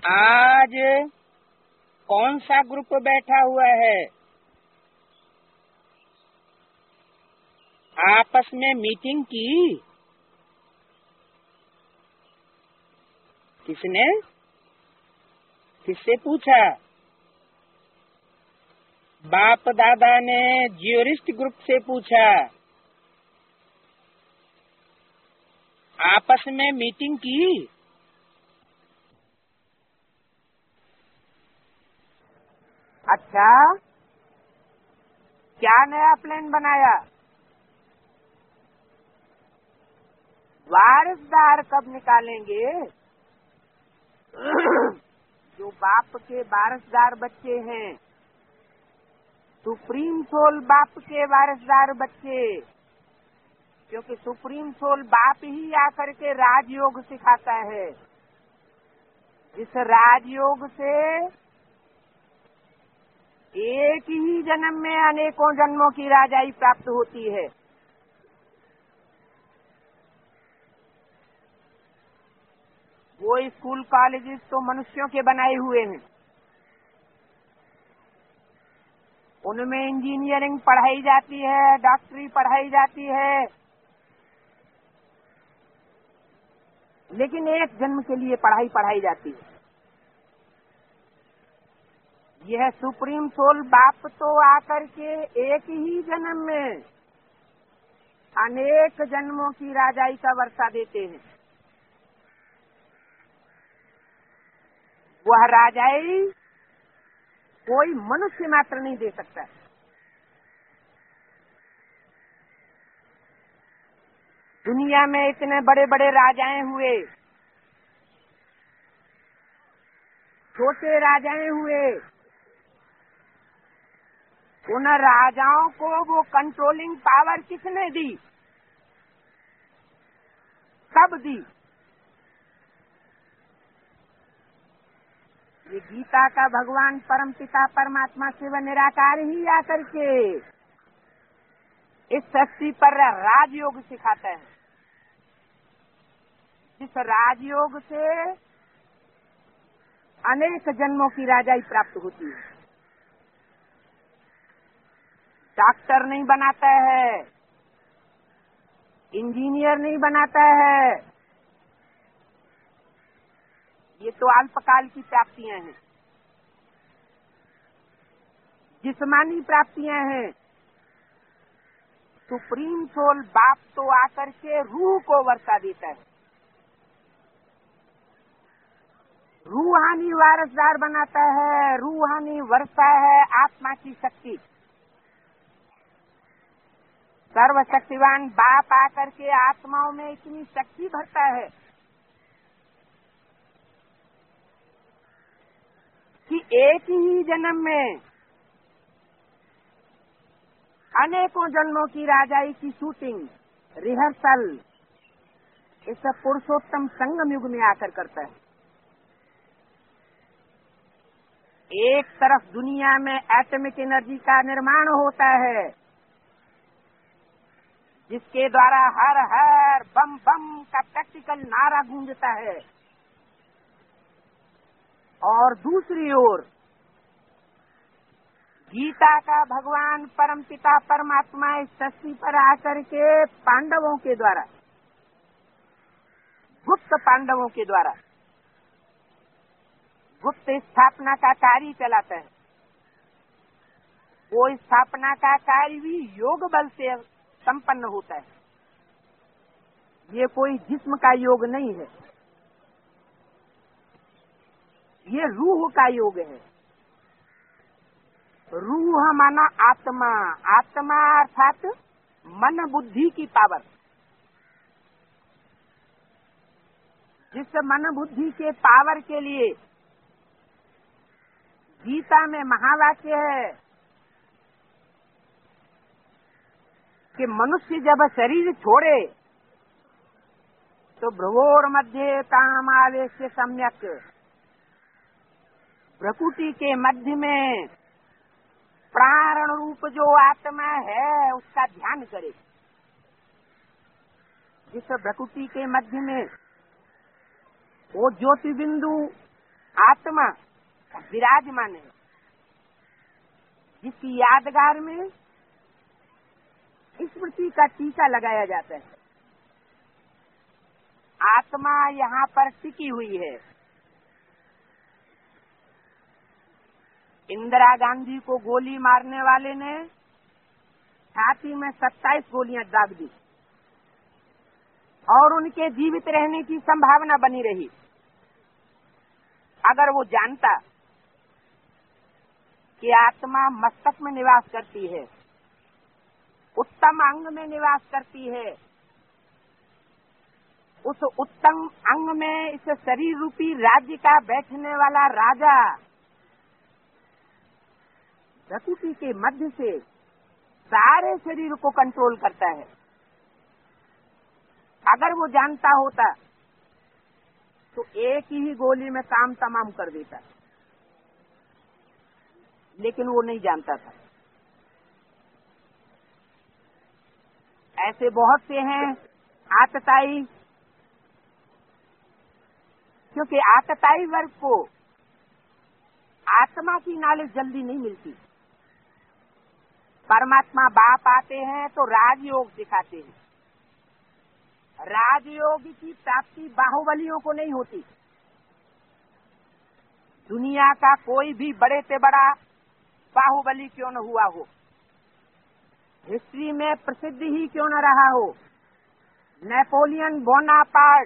आज कौन सा ग्रुप बैठा हुआ है? आपस में मीटिंग की? किसने? किससे पूछा? बाप दादा ने ज्यूरिस्ट ग्रुप से पूछा। आपस में मीटिंग की? अच्छा, क्या नया प्लान बनाया? वारिसदार कब निकालेंगे? जो बाप के वारिसदार बच्चे हैं, सुप्रीम सोल बाप के वारिसदार बच्चे, क्योंकि सुप्रीम सोल बाप ही आकर के राजयोग सिखाता है। इस राजयोग से एक ही जन्म में अनेकों जन्मों की राजाई प्राप्त होती है। वो स्कूल कॉलेजेस तो मनुष्यों के बनाए हुए हैं, उनमें इंजीनियरिंग पढ़ाई जाती है, डॉक्टरी पढ़ाई जाती है, लेकिन एक जन्म के लिए पढ़ाई जाती है। यह सुप्रीम सोल बाप तो आकर के एक ही जन्म में अनेक जन्मों की राजाई का वर्षा देते हैं। वह राजाई कोई मनुष्य मात्र नहीं दे सकता। दुनिया में इतने बड़े बड़े राजाएं हुए, छोटे राजाएं हुए, उन राजाओं को वो कंट्रोलिंग पावर किसने दी? कब दी? ये गीता का भगवान परमपिता परमात्मा शिव निराकार ही आकर के इस शक्ति पर राजयोग सिखाता है। इस राजयोग से अनेक जन्मों की राजाई प्राप्त होती है। डॉक्टर नहीं बनाता है, इंजीनियर नहीं बनाता है, ये तो अल्पकाल की प्राप्तियां हैं, जिस्मानी प्राप्तियां हैं। सुप्रीम सोल बाप तो आकर के रूह को वर्षा देता है, रूहानी वारसदार बनाता है, रूहानी वर्षा है आत्मा की शक्ति। सर्वशक्तिवान बाप आकर के आत्माओं में इतनी शक्ति भरता है कि एक ही जन्म में अनेकों जन्मों की राजाई की शूटिंग, रिहर्सल इस पुरुषोत्तम संगम युग में आकर करता है। एक तरफ दुनिया में एटॉमिक एनर्जी का निर्माण होता है, जिसके द्वारा हर हर बम बम का प्रैक्टिकल नारा गूंजता है, और दूसरी ओर गीता का भगवान परमपिता परमात्मा इस सृष्टि पर आकर के पांडवों के द्वारा, गुप्त पांडवों के द्वारा गुप्त स्थापना का कार्य चलाता है। वो स्थापना का कार्य भी योग बल से संपन्न होता है। ये कोई जिस्म का योग नहीं है, ये रूह का योग है। रूह माना आत्मा, आत्मा अर्थात मन बुद्धि की पावर। जिस मन बुद्धि के पावर के लिए गीता में महावाक्य है कि मनुष्य जब शरीर छोड़े तो भ्रुवोर मध्य कामावेश्य सम्यक, प्रकृति के मध्य में प्राण रूप जो आत्मा है उसका ध्यान करे। जिस प्रकृति के मध्य में वो ज्योति बिंदु आत्मा विराजमान है, जिसकी यादगार में स्मृति का टीका लगाया जाता है। आत्मा यहाँ पर टिकी हुई है। इंदिरा गांधी को गोली मारने वाले ने छाती में 27 गोलियां दाग दी और उनके जीवित रहने की संभावना बनी रही। अगर वो जानता कि आत्मा मस्तक में निवास करती है, उत्तम अंग में निवास करती है, उस उत्तम अंग में इस शरीर रूपी राज्य का बैठने वाला राजा प्रकृति के मध्य से सारे शरीर को कंट्रोल करता है। अगर वो जानता होता तो एक ही गोली में काम तमाम कर देता, लेकिन वो नहीं जानता था। ऐसे बहुत से हैं आतताई, क्योंकि आतताई वर्ग को आत्मा की नॉलेज जल्दी नहीं मिलती। परमात्मा बाप आते हैं तो राजयोग सिखाते हैं। राजयोग की प्राप्ति बाहुबलियों को नहीं होती। दुनिया का कोई भी बड़े से बड़ा बाहुबली क्यों न हुआ हो, हिस्ट्री में प्रसिद्ध ही क्यों न रहा हो, नेपोलियन बोनापार्ट,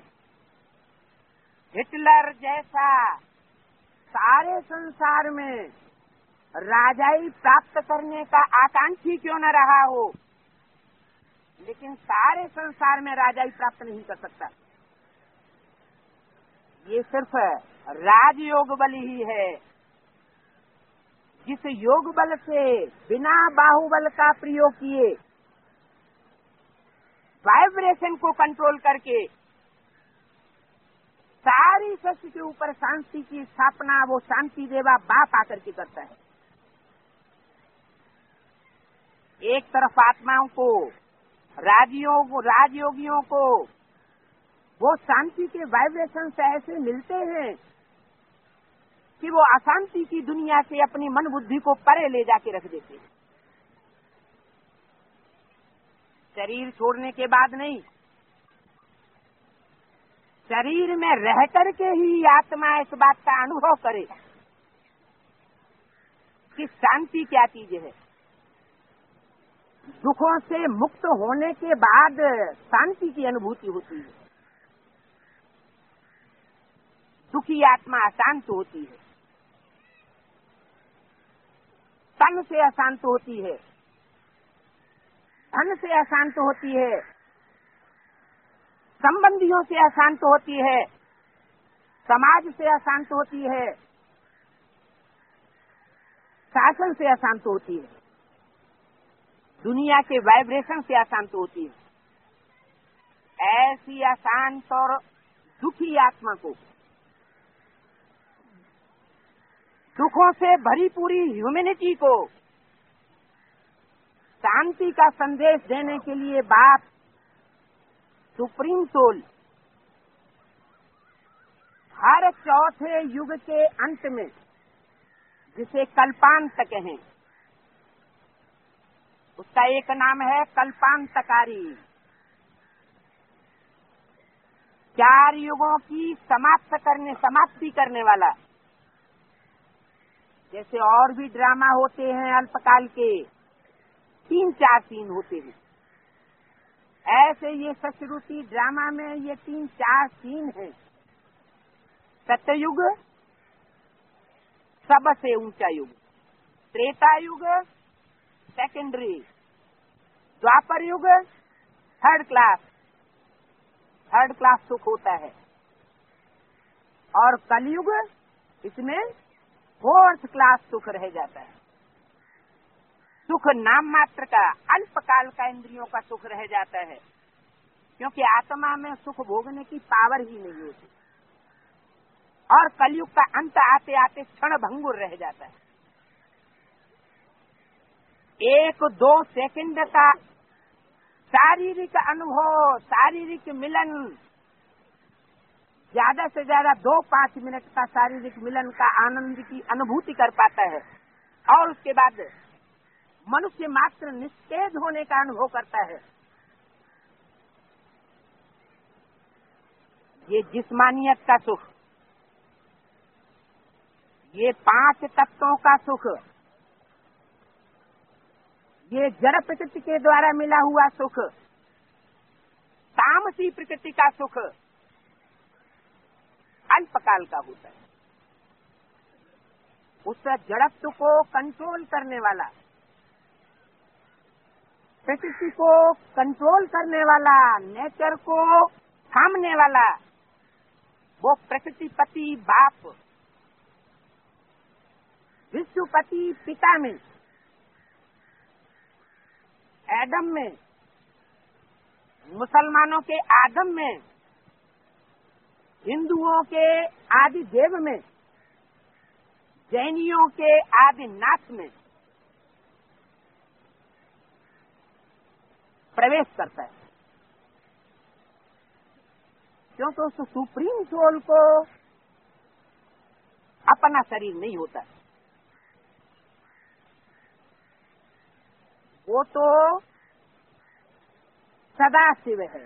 हिटलर जैसा सारे संसार में राजाई प्राप्त करने का आकांक्षी क्यों न रहा हो, लेकिन सारे संसार में राजाई प्राप्त नहीं कर सकता। ये सिर्फ राजयोग बल ही है, जिस योग बल से बिना बाहुबल का प्रयोग किए वाइब्रेशन को कंट्रोल करके सारी सृष्टि के ऊपर शांति की स्थापना वो शांति देवा बाप आकर के करता है। एक तरफ आत्माओं को, राजयोगियों को वो शांति के वाइब्रेशन से ऐसे मिलते हैं कि वो अशांति की दुनिया से अपनी मन बुद्धि को परे ले जाके रख देते हैं। शरीर छोड़ने के बाद नहीं, शरीर में रह करके ही आत्मा इस बात का अनुभव करे कि शांति क्या चीज है। दुखों से मुक्त होने के बाद शांति की अनुभूति होती है। दुखी आत्मा अशांत होती है, तन से अशांत होती है, धन से अशांत होती है, संबंधियों से अशांत होती है, समाज से अशांत होती है, शासन से अशांत होती है, दुनिया के वाइब्रेशन से अशांत होती है। ऐसी अशांत और दुखी आत्मा को दुखों से भरी पूरी ह्यूमैनिटी को शांति का संदेश देने के लिए बाप सुप्रीम सोल हर चौथे युग के अंत में, जिसे कल्पांत कहें, उसका एक नाम है कल्पांतकारी, 4 युगों की समाप्ति करने वाला। जैसे और भी ड्रामा होते हैं अल्पकाल के, 3-4 सीन होते हैं, ऐसे ये सचरूपी ड्रामा में ये 3-4 सीन हैं। सत्ययुग सबसे ऊंचा युग, त्रेता युग सेकेंडरी, द्वापर युग थर्ड क्लास सुख होता है, और कलयुग इसमें 4th क्लास सुख रह जाता है। सुख नाम मात्र का, अल्पकाल का इंद्रियों का सुख रह जाता है, क्योंकि आत्मा में सुख भोगने की पावर ही नहीं होती, और कलयुग का अंत आते आते क्षण भंगुर रह जाता है। 1-2 सेकंड का शारीरिक अनुभव, शारीरिक मिलन ज्यादा से ज्यादा 2-5 मिनट का शारीरिक मिलन का आनंद की अनुभूति कर पाता है और उसके बाद मनुष्य मात्र निस्तेज होने का अनुभव करता है। ये जिस्मानियत का सुख, ये 5 तत्वों का सुख, ये जड़ प्रकृति के द्वारा मिला हुआ सुख, तामसी प्रकृति का सुख अल्पकाल का होता है। उस जड़त्व को कंट्रोल करने वाला, प्रकृति को कंट्रोल करने वाला, नेचर को थामने वाला, वो प्रकृतिपति बाप, विश्वपति पिता में, एडम में, मुसलमानों के आदम में, हिंदुओं के आदि देव में, जैनियों के आदि नाथ में प्रवेश करता है। क्योंकि उस सुप्रीम सोल को अपना शरीर नहीं होता, वो तो सदा शिव है,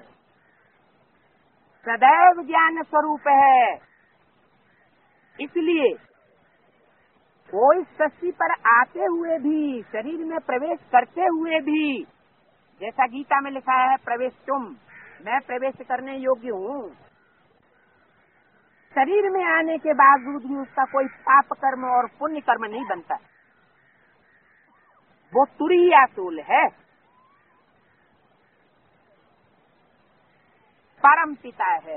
सदैव ज्ञान स्वरूप है। इसलिए कोई सृष्टि पर आते हुए भी, शरीर में प्रवेश करते हुए भी, जैसा गीता में लिखा है, प्रवेश तुम, मैं प्रवेश करने योग्य हूँ। शरीर में आने के बावजूद भी उसका कोई पाप कर्म और पुण्य कर्म नहीं बनता, वो तुरीय सोल है। परम पिता है।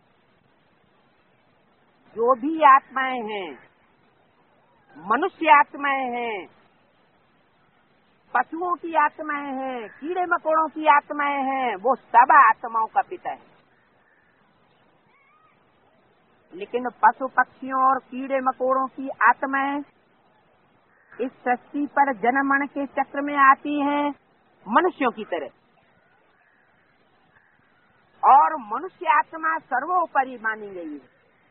जो भी आत्माएं हैं, मनुष्य आत्माएं हैं, पशुओं की आत्माएं हैं, कीड़े मकोड़ों की आत्माएं हैं, वो सब आत्माओं का पिता है। लेकिन पशु पक्षियों और कीड़े मकोड़ों की आत्माएं इस सृष्टि पर जनमण के चक्र में आती हैं मनुष्यों की तरह, और मनुष्य आत्मा सर्वोपरि मानी गई है।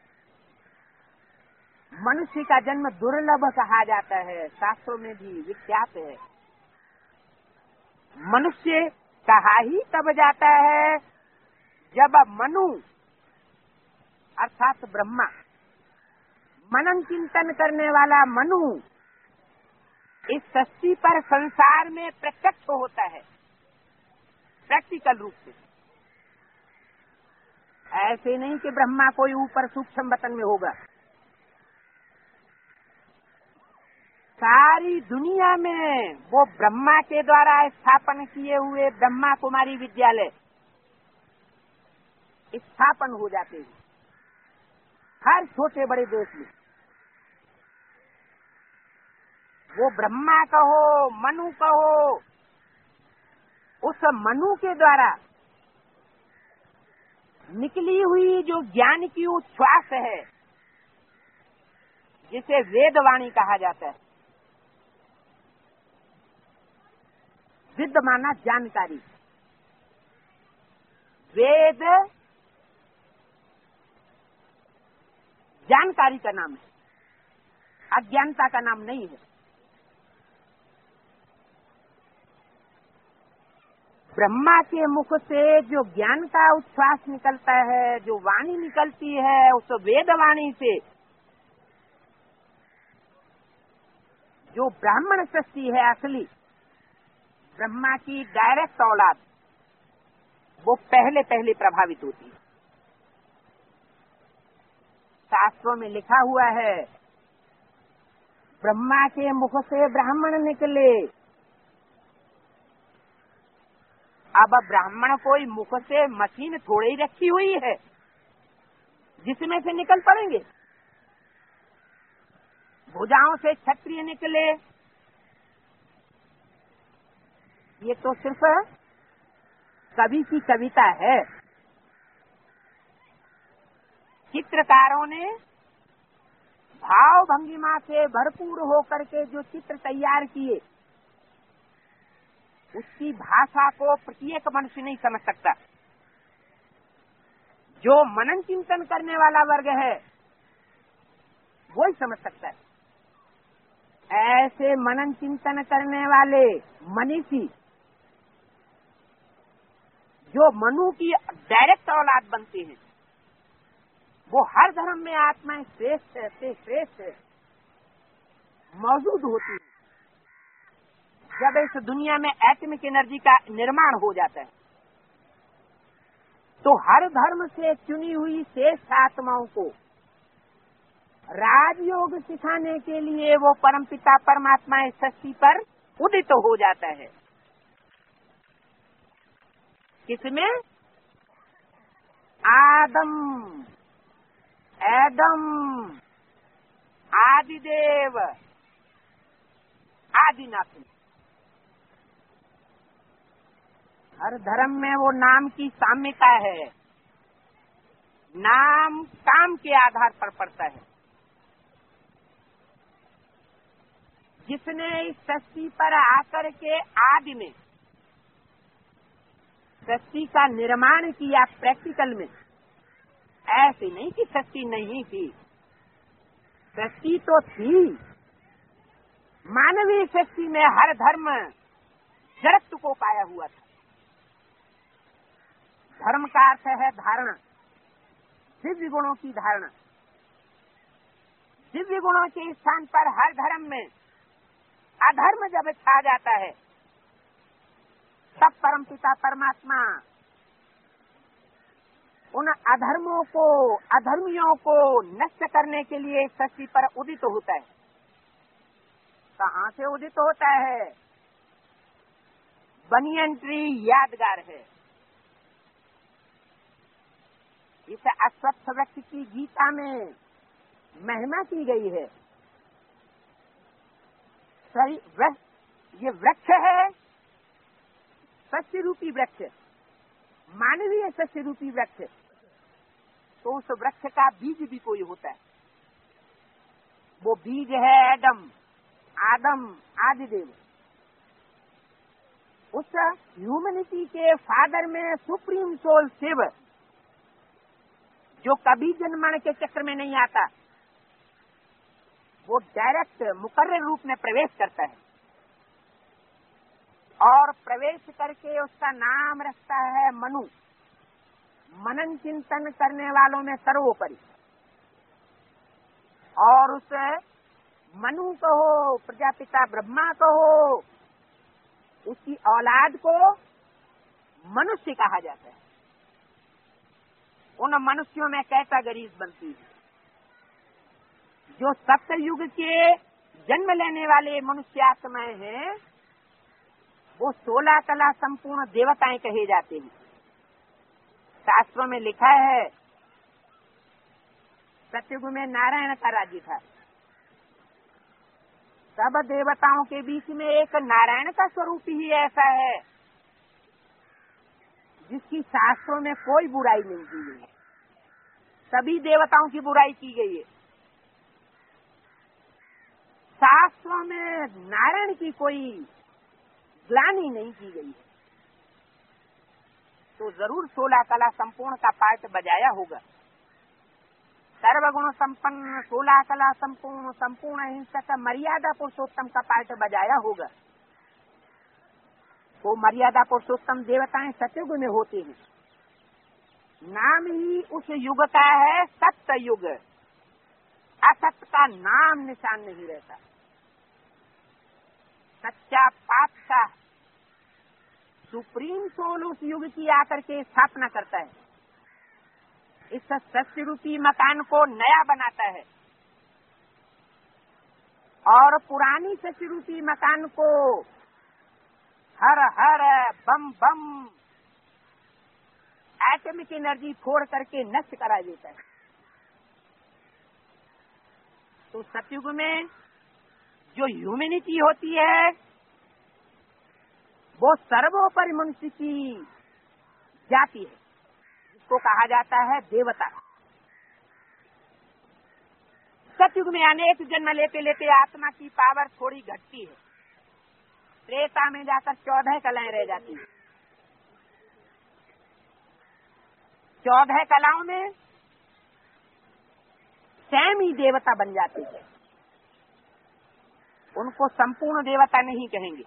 मनुष्य का जन्म दुर्लभ कहा जाता है, शास्त्रों में भी विख्यात है। मनुष्य कहा ही तब जाता है जब मनु अर्थात ब्रह्मा, मनन चिंतन करने वाला मनु इस सृष्टि पर संसार में प्रत्यक्ष होता है, प्रैक्टिकल रूप से। ऐसे नहीं कि ब्रह्मा कोई ऊपर सूक्ष्म वतन में होगा। सारी दुनिया में वो ब्रह्मा के द्वारा स्थापन किए हुए ब्रह्मा कुमारी विद्यालय स्थापन हो जाते हैं हर छोटे बड़े देश में। वो ब्रह्मा कहो, मनु कहो, उस मनु के द्वारा निकली हुई जो ज्ञान की उच्छ्वास है, जिसे वेदवाणी कहा जाता है। विद माना जानकारी, वेद जानकारी का नाम है, अज्ञानता का नाम नहीं है। ब्रह्मा के मुख से जो ज्ञान का उच्छ्वास निकलता है, जो वाणी निकलती है, उस वेदवाणी से जो ब्राह्मण सृष्टि है असली, ब्रह्मा की डायरेक्ट औलाद, वो पहले पहले प्रभावित होती है। शास्त्रों में लिखा हुआ है, ब्रह्मा के मुख से ब्राह्मण निकले। अब ब्राह्मण कोई मुख से मशीन थोड़ी ही रखी हुई है जिसमें से निकल पड़ेंगे। भुजाओं से क्षत्रिय निकले, ये तो सिर्फ कवि की कविता है। चित्रकारों ने भाव भंगिमा से भरपूर होकर के जो चित्र तैयार किए, उसकी भाषा को प्रत्येक मनुष्य नहीं समझ सकता। जो मनन चिंतन करने वाला वर्ग है वो ही समझ सकता है। ऐसे मनन चिंतन करने वाले मनीषी जो मनु की डायरेक्ट औलाद बनते हैं, वो हर धर्म में आत्माएं श्रेष्ठ से श्रेष्ठ मौजूद होती है। जब इस दुनिया में एटमिक एनर्जी का निर्माण हो जाता है तो हर धर्म से चुनी हुई श्रेष्ठ आत्माओं को राजयोग सिखाने के लिए वो परमपिता परमात्मा इस सृष्टि पर उदित हो जाता है। किसमें? एडम, आदिदेव, आदिनाथ। हर धर्म में वो नाम की साम्यता है। नाम काम के आधार पर पड़ता है। जिसने इस सृष्टि पर आकर के आदि में सृष्टि का निर्माण किया प्रैक्टिकल में, ऐसे नहीं कि सृष्टि नहीं थी, सृष्टि तो थी। मानवीय सृष्टि में हर धर्म जड़त्व को पाया हुआ था। धर्म का अर्थ है धारणा, दिव्य गुणों की धारणा। दिव्य गुणों के स्थान पर हर धर्म में अधर्म जब छा जाता है तब परमपिता परमात्मा उन अधर्मों को, अधर्मियों को नष्ट करने के लिए सृष्टि पर उदित होता है। कहाँ से उदित होता है? बनियन ट्री यादगार है। इस अश्वत्थ वृक्ष की गीता में महिमा की गई है। ये वृक्ष है सत्य रूपी वृक्ष, मानवीय सत्य रूपी वृक्ष। तो उस वृक्ष का बीज भी कोई होता है। वो बीज है आदम आदिदेव। उस ह्यूमनिटी के फादर में सुप्रीम सोल शिव, जो कभी जन्मण के चक्र में नहीं आता, वो डायरेक्ट मुकर्रर रूप में प्रवेश करता है और प्रवेश करके उसका नाम रखता है मनु। मनन चिंतन करने वालों में सर्वोपरि। और उस मनु को हो, प्रजापिता ब्रह्मा को हो, उसकी औलाद को मनुष्य कहा जाता है। उन मनुष्यों में कैटेगरीज बनती है। जो सप्तयुग के जन्म लेने वाले मनुष्य आत्माएं हैं, वो 16 कला संपूर्ण देवताएं कहे जाते हैं। शास्त्रों में लिखा है सतयुग में नारायण का राज्य था। सब देवताओं के बीच में एक नारायण का स्वरूप ही ऐसा है जिसकी शास्त्रों में कोई बुराई नहीं की गई है। सभी देवताओं की बुराई की गई है। शास्त्रों में नारायण की कोई ग्लानि नहीं की गई है। तो जरूर 16 कला संपूर्ण का पाठ बजाया होगा। सर्वगुण संपन्न 16 कला संपूर्ण संपूर्ण हिंसक मर्यादा पुरुषोत्तम का पाठ बजाया होगा। वो मर्यादा पुरुषोत्तम देवताएं सतयुग में होते हैं। नाम ही उस युग का है सत्य युग। असत्य का नाम निशान नहीं रहता। सच्चा पातशाह सुप्रीम सोल उस युग की आकर के स्थापना करता है। इस सत्य रूपी मकान को नया बनाता है और पुरानी सत्य रूपी मकान को हर हर बम बम एटमिक एनर्जी फोड़ करके नष्ट करा देता है। तो सतयुग में जो ह्यूमैनिटी होती है वो सर्वोपरि मनुष्य की जाति है, जिसको कहा जाता है देवता। सतयुग में अनेक जन्म लेते लेते आत्मा की पावर थोड़ी घटती है। त्रेता में जाकर 14 कलाएं रह जाती है। 14 कलाओं में स्वयं ही देवता बन जाते हैं। उनको संपूर्ण देवता नहीं कहेंगे।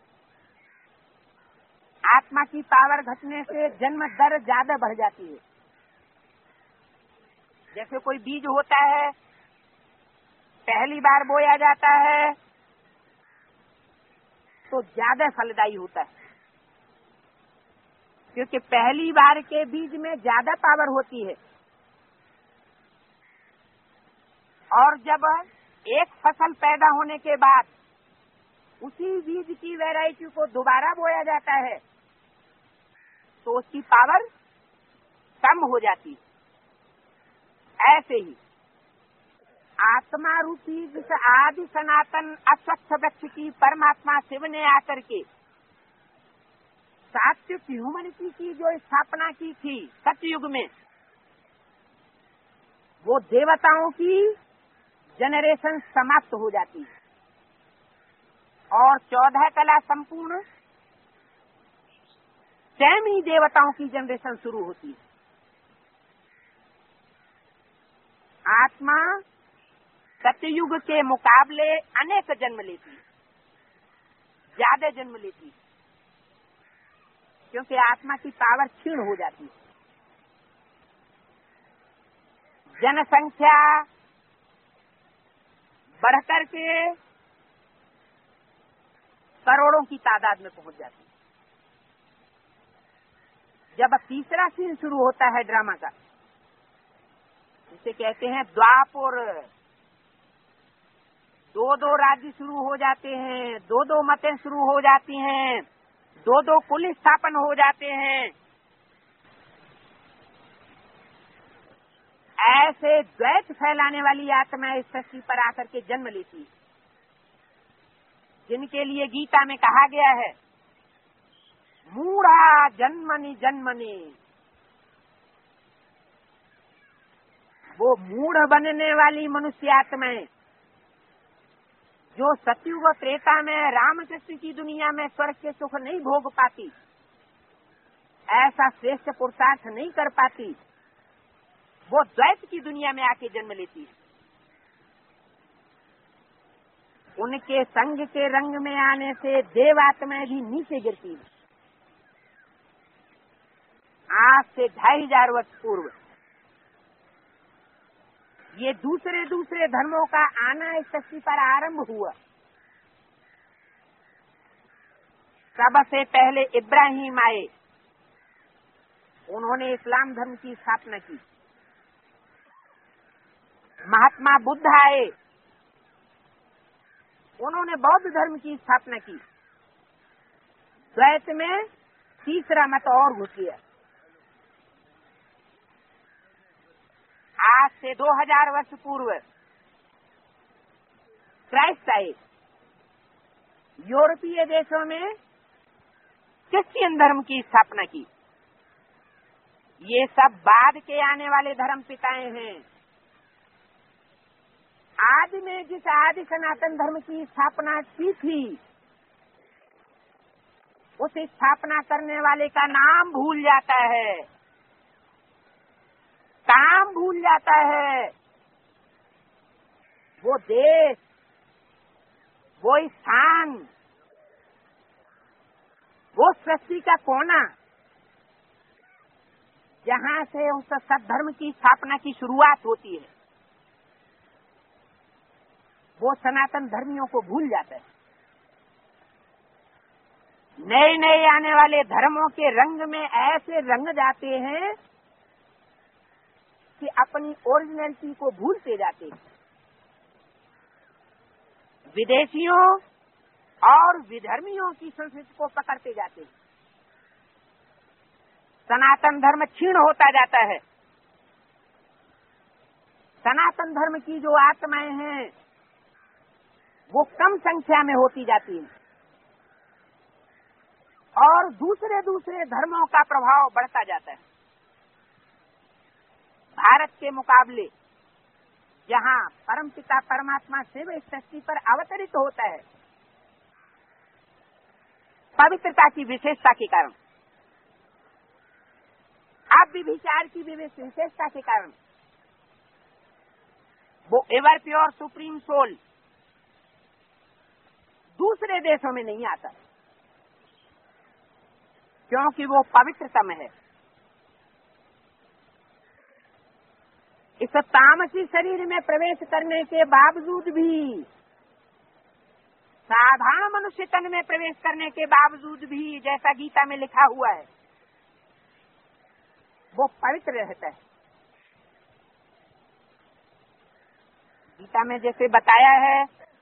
आत्मा की पावर घटने से जन्म दर ज्यादा बढ़ जाती है। जैसे कोई बीज होता है, पहली बार बोया जाता है तो ज्यादा फलदायी होता है, क्योंकि पहली बार के बीज में ज्यादा पावर होती है। और जब एक फसल पैदा होने के बाद उसी बीज की वैरायटी को दोबारा बोया जाता है तो उसकी पावर कम हो जाती है। ऐसे ही आत्मा रूपी जिस आदि सनातन अस्वच्छ वृक्ष की परमात्मा शिव ने आकर के सात्विक ह्यूमनिटी की जो स्थापना की थी सतयुग में, वो देवताओं की जनरेशन समाप्त हो जाती है और 14 कला संपूर्ण स्वयं ही देवताओं की जनरेशन शुरू होती है। आत्मा सतयुग के मुकाबले अनेक जन्म लेती है, ज्यादा जन्म लेती है, क्योंकि आत्मा की पावर क्षीण हो जाती है। जनसंख्या बढ़कर के करोड़ों की तादाद में पहुंच जाती है। जब तीसरा सीन शुरू होता है ड्रामा का, जिसे कहते हैं द्वापर, 2-2 राज्य शुरू हो जाते हैं, 2-2 मतें शुरू हो जाती हैं, 2-2 कुल स्थापन हो जाते हैं। ऐसे द्वैत फैलाने वाली आत्मा इस सृष्टि पर आकर के जन्म लेती है, जिनके लिए गीता में कहा गया है मूढ़ा जन्मनि जन्मनि। वो मूढ़ बनने वाली मनुष्य आत्माएं जो सतयुग त्रेता में रामकृष्ण की दुनिया में स्वर्ग के सुख नहीं भोग पाती, ऐसा श्रेष्ठ पुरुषार्थ नहीं कर पाती, वो द्वैत की दुनिया में आके जन्म लेती है। उनके संग के रंग में आने से देवात्माएं भी नीचे गिरती है। आज से 2500 वर्ष पूर्व ये दूसरे धर्मों का आना इस सृष्टि पर आरंभ हुआ। सबसे पहले इब्राहिम आए, उन्होंने इस्लाम धर्म की स्थापना की। महात्मा बुद्ध आए, उन्होंने बौद्ध धर्म की स्थापना की। द्वैत में तीसरा मत और घुस गया। आज से 2000 वर्ष पूर्व क्राइस्ट आए, यूरोपीय देशों में क्रिश्चियन धर्म की स्थापना की। ये सब बाद के आने वाले धर्म पिताएं हैं। आदि में जिस आदि सनातन धर्म की स्थापना की थी, उस स्थापना करने वाले का नाम भूल जाता है, काम भूल जाता है। वो देश, वो स्थान, वो सृष्टि का कोना जहां से उस सद्धर्म की स्थापना की शुरुआत होती है, वो सनातन धर्मियों को भूल जाता है। नए नए आने वाले धर्मों के रंग में ऐसे रंग जाते हैं कि अपनी ओरिजिनलिटी को भूलते जाते हैं। विदेशियों और विधर्मियों की संस्कृति को पकड़ते जाते हैं। सनातन धर्म क्षीण होता जाता है। सनातन धर्म की जो आत्माएं हैं वो कम संख्या में होती जाती हैं और दूसरे धर्मों का प्रभाव बढ़ता जाता है। भारत के मुकाबले जहां परमपिता परमात्मा शिव इस सृष्टि पर अवतरित होता है, पवित्रता की विशेषता के कारण भाव विचार की विशेषता के कारण वो एवर प्योर सुप्रीम सोल दूसरे देशों में नहीं आता, क्योंकि वो पवित्रतम है। इस तामसी शरीर में प्रवेश करने के बावजूद भी, साधारण मनुष्य तन में प्रवेश करने के बावजूद भी, जैसा गीता में लिखा हुआ है, वो पवित्र रहता है। गीता में जैसे बताया है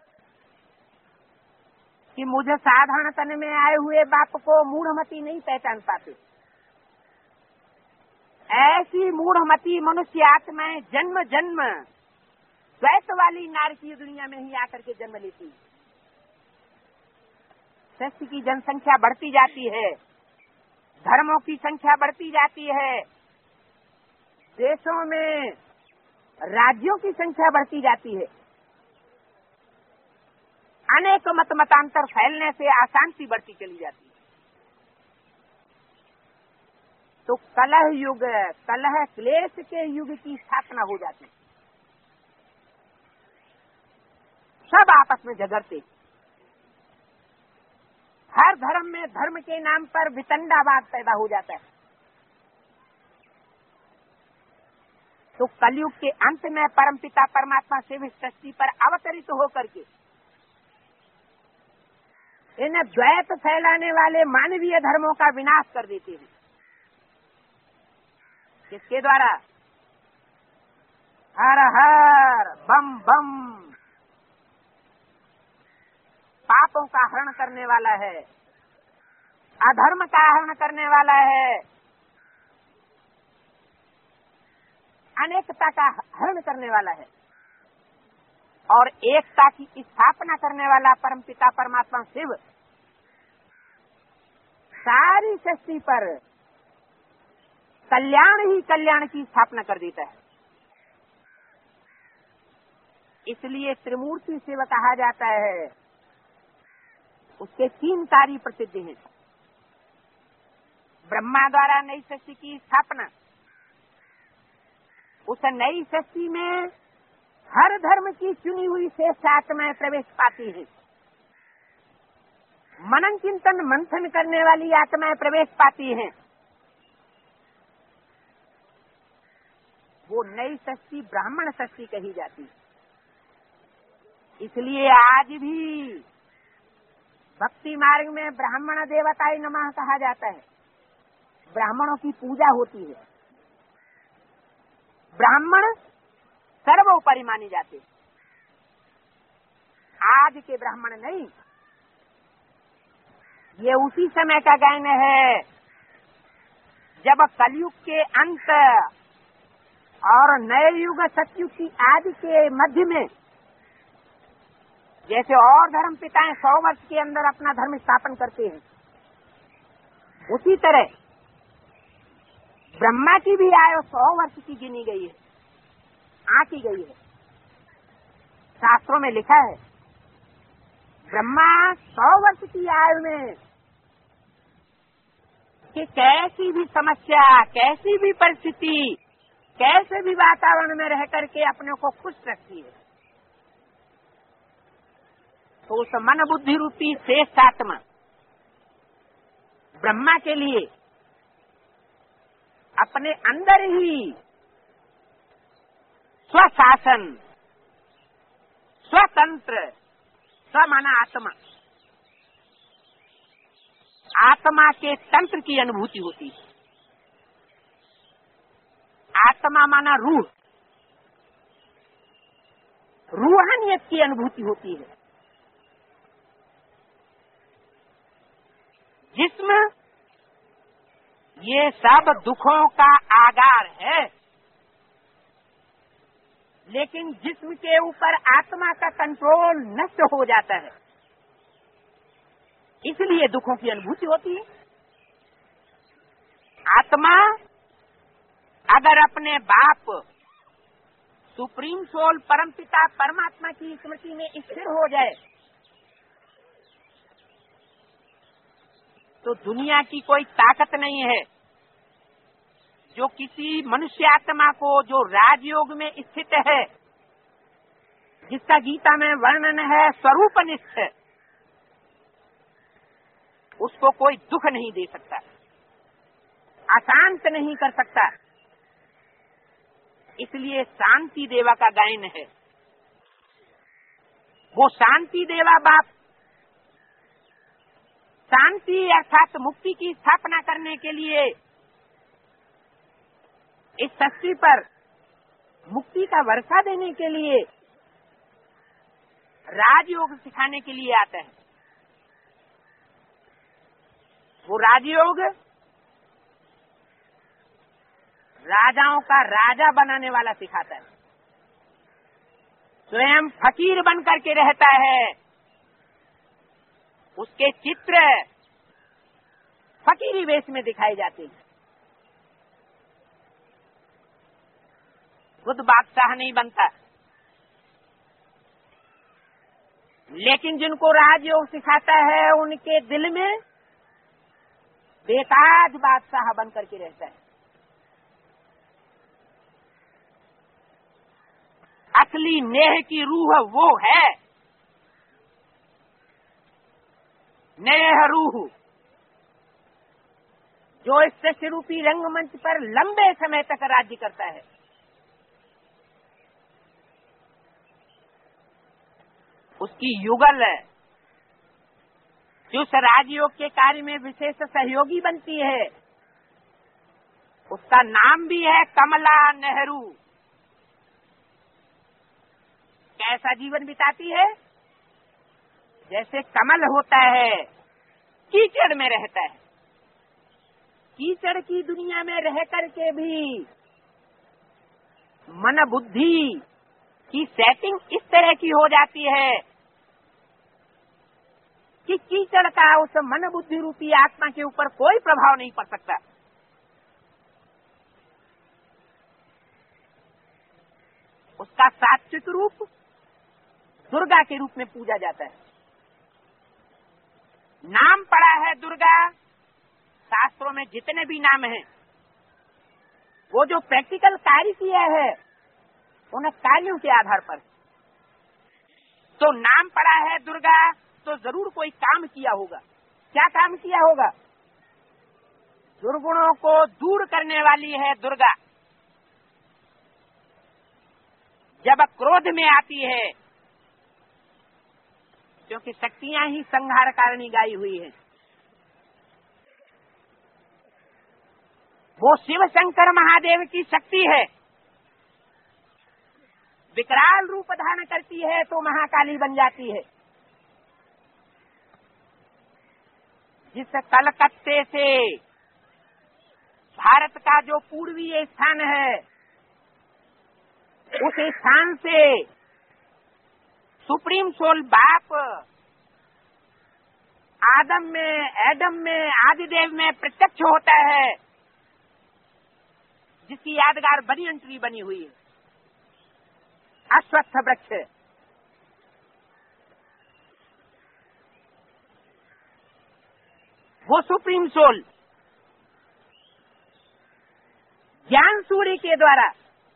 कि मुझे साधारण तन में आए हुए बाप को मूढ़मती नहीं पहचान पाते, ऐसी मूढ़मती मनुष्य आत्माएं जन्म जन्म द्वैत वाली नारकीय दुनिया में ही आकर के जन्म लेती है। सृष्टि की जनसंख्या बढ़ती जाती है, धर्मों की संख्या बढ़ती जाती है, देशों में राज्यों की संख्या बढ़ती जाती है, अनेक मत मतांतर फैलने से अशांति बढ़ती चली जाती है। तो कलह युग, कलह क्लेश के युग की स्थापना हो जाती, सब आपस में झगड़ते, हर धर्म में धर्म के नाम पर वितंडावाद पैदा हो जाता है। तो कलयुग के अंत में परमपिता परमात्मा शिव सृष्टि पर अवतरित होकर के इन द्वैत फैलाने वाले मानवीय धर्मों का विनाश कर देते हैं। किसके द्वारा? हर हर बम बम, पापों का हरण करने वाला है, अधर्म का हरण करने वाला है, अनेकता का हरण करने वाला है और एकता की स्थापना करने वाला परमपिता परमात्मा शिव सारी सृष्टि पर कल्याण ही कल्याण की स्थापना कर देता है। इसलिए त्रिमूर्ति शिव कहा जाता है। उसके 3 कार्य प्रसिद्ध हैं। ब्रह्मा द्वारा नई सृष्टि की स्थापना, उस नई सृष्टि में हर धर्म की चुनी हुई श्रेष्ठ आत्माएं प्रवेश पाती है, मनन चिंतन मंथन करने वाली आत्माएं प्रवेश पाती हैं। वो नई सृष्टि ब्राह्मण सृष्टि कही जाती है। इसलिए आज भी भक्ति मार्ग में ब्राह्मण देवताय नमः कहा जाता है। ब्राह्मणों की पूजा होती है, ब्राह्मण सर्वोपरि माने जाते। आज के ब्राह्मण नहीं, ये उसी समय का गायन है जब कलयुग के अंत और नए युग सतयुग की आदि के मध्य में जैसे और धर्म पिताएं 100 वर्ष के अंदर अपना धर्म स्थापन करते हैं, उसी तरह ब्रह्मा की भी आयु 100 वर्ष की गिनी गई है, आंकी गई है। शास्त्रों में लिखा है ब्रह्मा 100 वर्ष की आयु में कि कैसी भी समस्या, कैसी भी परिस्थिति, कैसे भी वातावरण में रह करके अपने को खुश रखती है। तो उस मन बुद्धि रूपी श्रेष्ठ आत्मा ब्रह्मा के लिए अपने अंदर ही स्वशासन, स्वतंत्र, स्वमाना आत्मा, आत्मा के तंत्र की अनुभूति होती है। आत्मा माना रूह, रूहानियत की अनुभूति होती है। जिस्म ये सब दुखों का आगार है, लेकिन जिस्म के ऊपर आत्मा का कंट्रोल नष्ट हो जाता है, इसलिए दुखों की अनुभूति होती है। आत्मा अगर अपने बाप सुप्रीम सोल परमपिता परमात्मा की स्मृति में स्थिर हो जाए तो दुनिया की कोई ताकत नहीं है जो किसी मनुष्य आत्मा को जो राजयोग में स्थित है, जिसका गीता में वर्णन है स्वरूपनिष्ठ, उसको कोई दुख नहीं दे सकता, अशांत नहीं कर सकता। इसलिए शांति देवा का गायन है। वो शांति देवा बाप शांति अर्थात मुक्ति की स्थापना करने के लिए इस सृष्टि पर मुक्ति का वर्षा देने के लिए राजयोग सिखाने के लिए आते हैं। वो राजयोग राजाओं का राजा बनाने वाला सिखाता है। स्वयं फकीर बन करके रहता है, उसके चित्र फकीरी वेश में दिखाए जाते हैं। खुद बादशाह नहीं बनता, लेकिन जिनको राजयोग सिखाता है उनके दिल में बेताज बादशाह बन करके रहता है। असली नेह की रूह वो है, नेह रूह, जो इस सृष्टि रूपी रंगमंच पर लंबे समय तक राज्य करता है। उसकी युगल जो उस राजयोग के कार्य में विशेष सहयोगी बनती है, उसका नाम भी है कमला नेहरू। कैसा जीवन बिताती है? जैसे कमल होता है, कीचड़ में रहता है। कीचड़ की दुनिया में रह करके भी मन बुद्धि की सेटिंग इस तरह की हो जाती है कि कीचड़ का उस मन बुद्धि रूपी आत्मा के ऊपर कोई प्रभाव नहीं पड़ सकता। उसका सात्विक रूप दुर्गा के रूप में पूजा जाता है। नाम पड़ा है दुर्गा, शास्त्रों में जितने भी नाम हैं, वो जो प्रैक्टिकल कार्य किया है उन कार्यों के आधार पर तो नाम पड़ा है दुर्गा, तो जरूर कोई काम किया होगा। क्या काम किया होगा? दुर्गुणों को दूर करने वाली है दुर्गा। जब क्रोध में आती है, क्योंकि शक्तियां ही संहार कारिणी गाई हुई है, वो शिव शंकर महादेव की शक्ति है। विकराल रूप धारण करती है तो महाकाली बन जाती है। जिस कलकत्ते से भारत का जो पूर्वीय स्थान है, उस स्थान से सुप्रीम सोल बाप आदम में, एडम में, आदिदेव में प्रत्यक्ष होता है, जिसकी यादगार बनियन ट्री बनी हुई है, अश्वत्थ वृक्ष। वो सुप्रीम सोल ज्ञान सूर्य के द्वारा,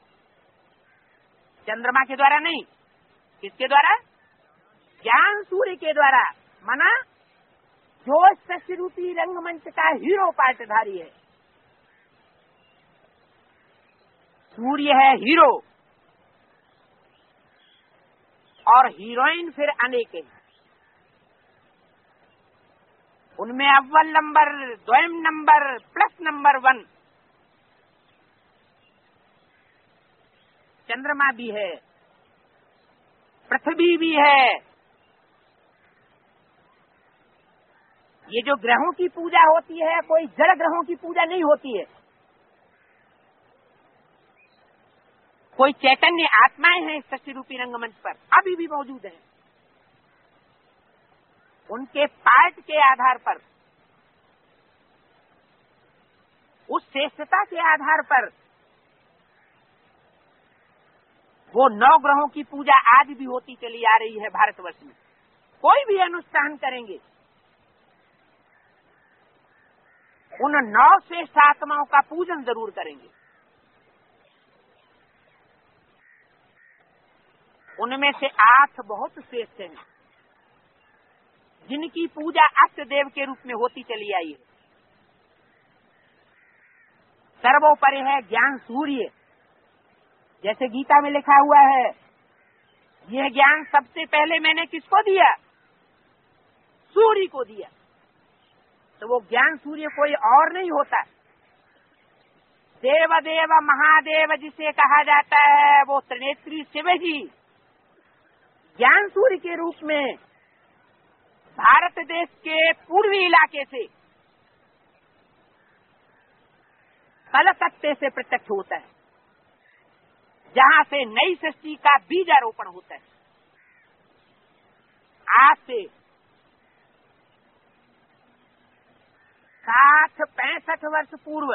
चंद्रमा के द्वारा नहीं, किसके द्वारा? ज्ञान सूर्य के द्वारा, माना जो सृष्टि रूपी रंगमंच का हीरो पार्टधारी है। सूर्य है हीरो और हीरोइन फिर अनेक हैं। उनमें अव्वल नंबर, द्वयम नंबर, प्लस नंबर 1 चंद्रमा भी है, पृथ्वी भी है। ये जो ग्रहों की पूजा होती है, कोई जड़ ग्रहों की पूजा नहीं होती है। कोई चैतन्य आत्माएं हैं सृष्टि रूपी रंगमंच पर, अभी भी मौजूद हैं। उनके पार्ट के आधार पर, उस श्रेष्ठता के आधार पर वो 9 ग्रहों की पूजा आज भी होती चली आ रही है भारतवर्ष में। कोई भी अनुष्ठान करेंगे उन 9 श्रेष्ठ आत्माओं का पूजन जरूर करेंगे। उनमें से 8 बहुत श्रेष्ठ हैं, जिनकी पूजा अष्ट देव के रूप में होती चली आई है। सर्वोपरि है ज्ञान सूर्य, जैसे गीता में लिखा हुआ है, यह ज्ञान सबसे पहले मैंने किसको दिया? सूर्य को दिया। तो वो ज्ञान सूर्य कोई और नहीं होता। देव देव महादेव जिसे कहा जाता है, वो त्रिनेत्री शिव ही ज्ञान सूर्य के रूप में भारत देश के पूर्वी इलाके से, कलकत्ते से प्रत्यक्ष होता है, जहां से नई सृष्टि का बीजारोपण होता है। आज से 65 वर्ष पूर्व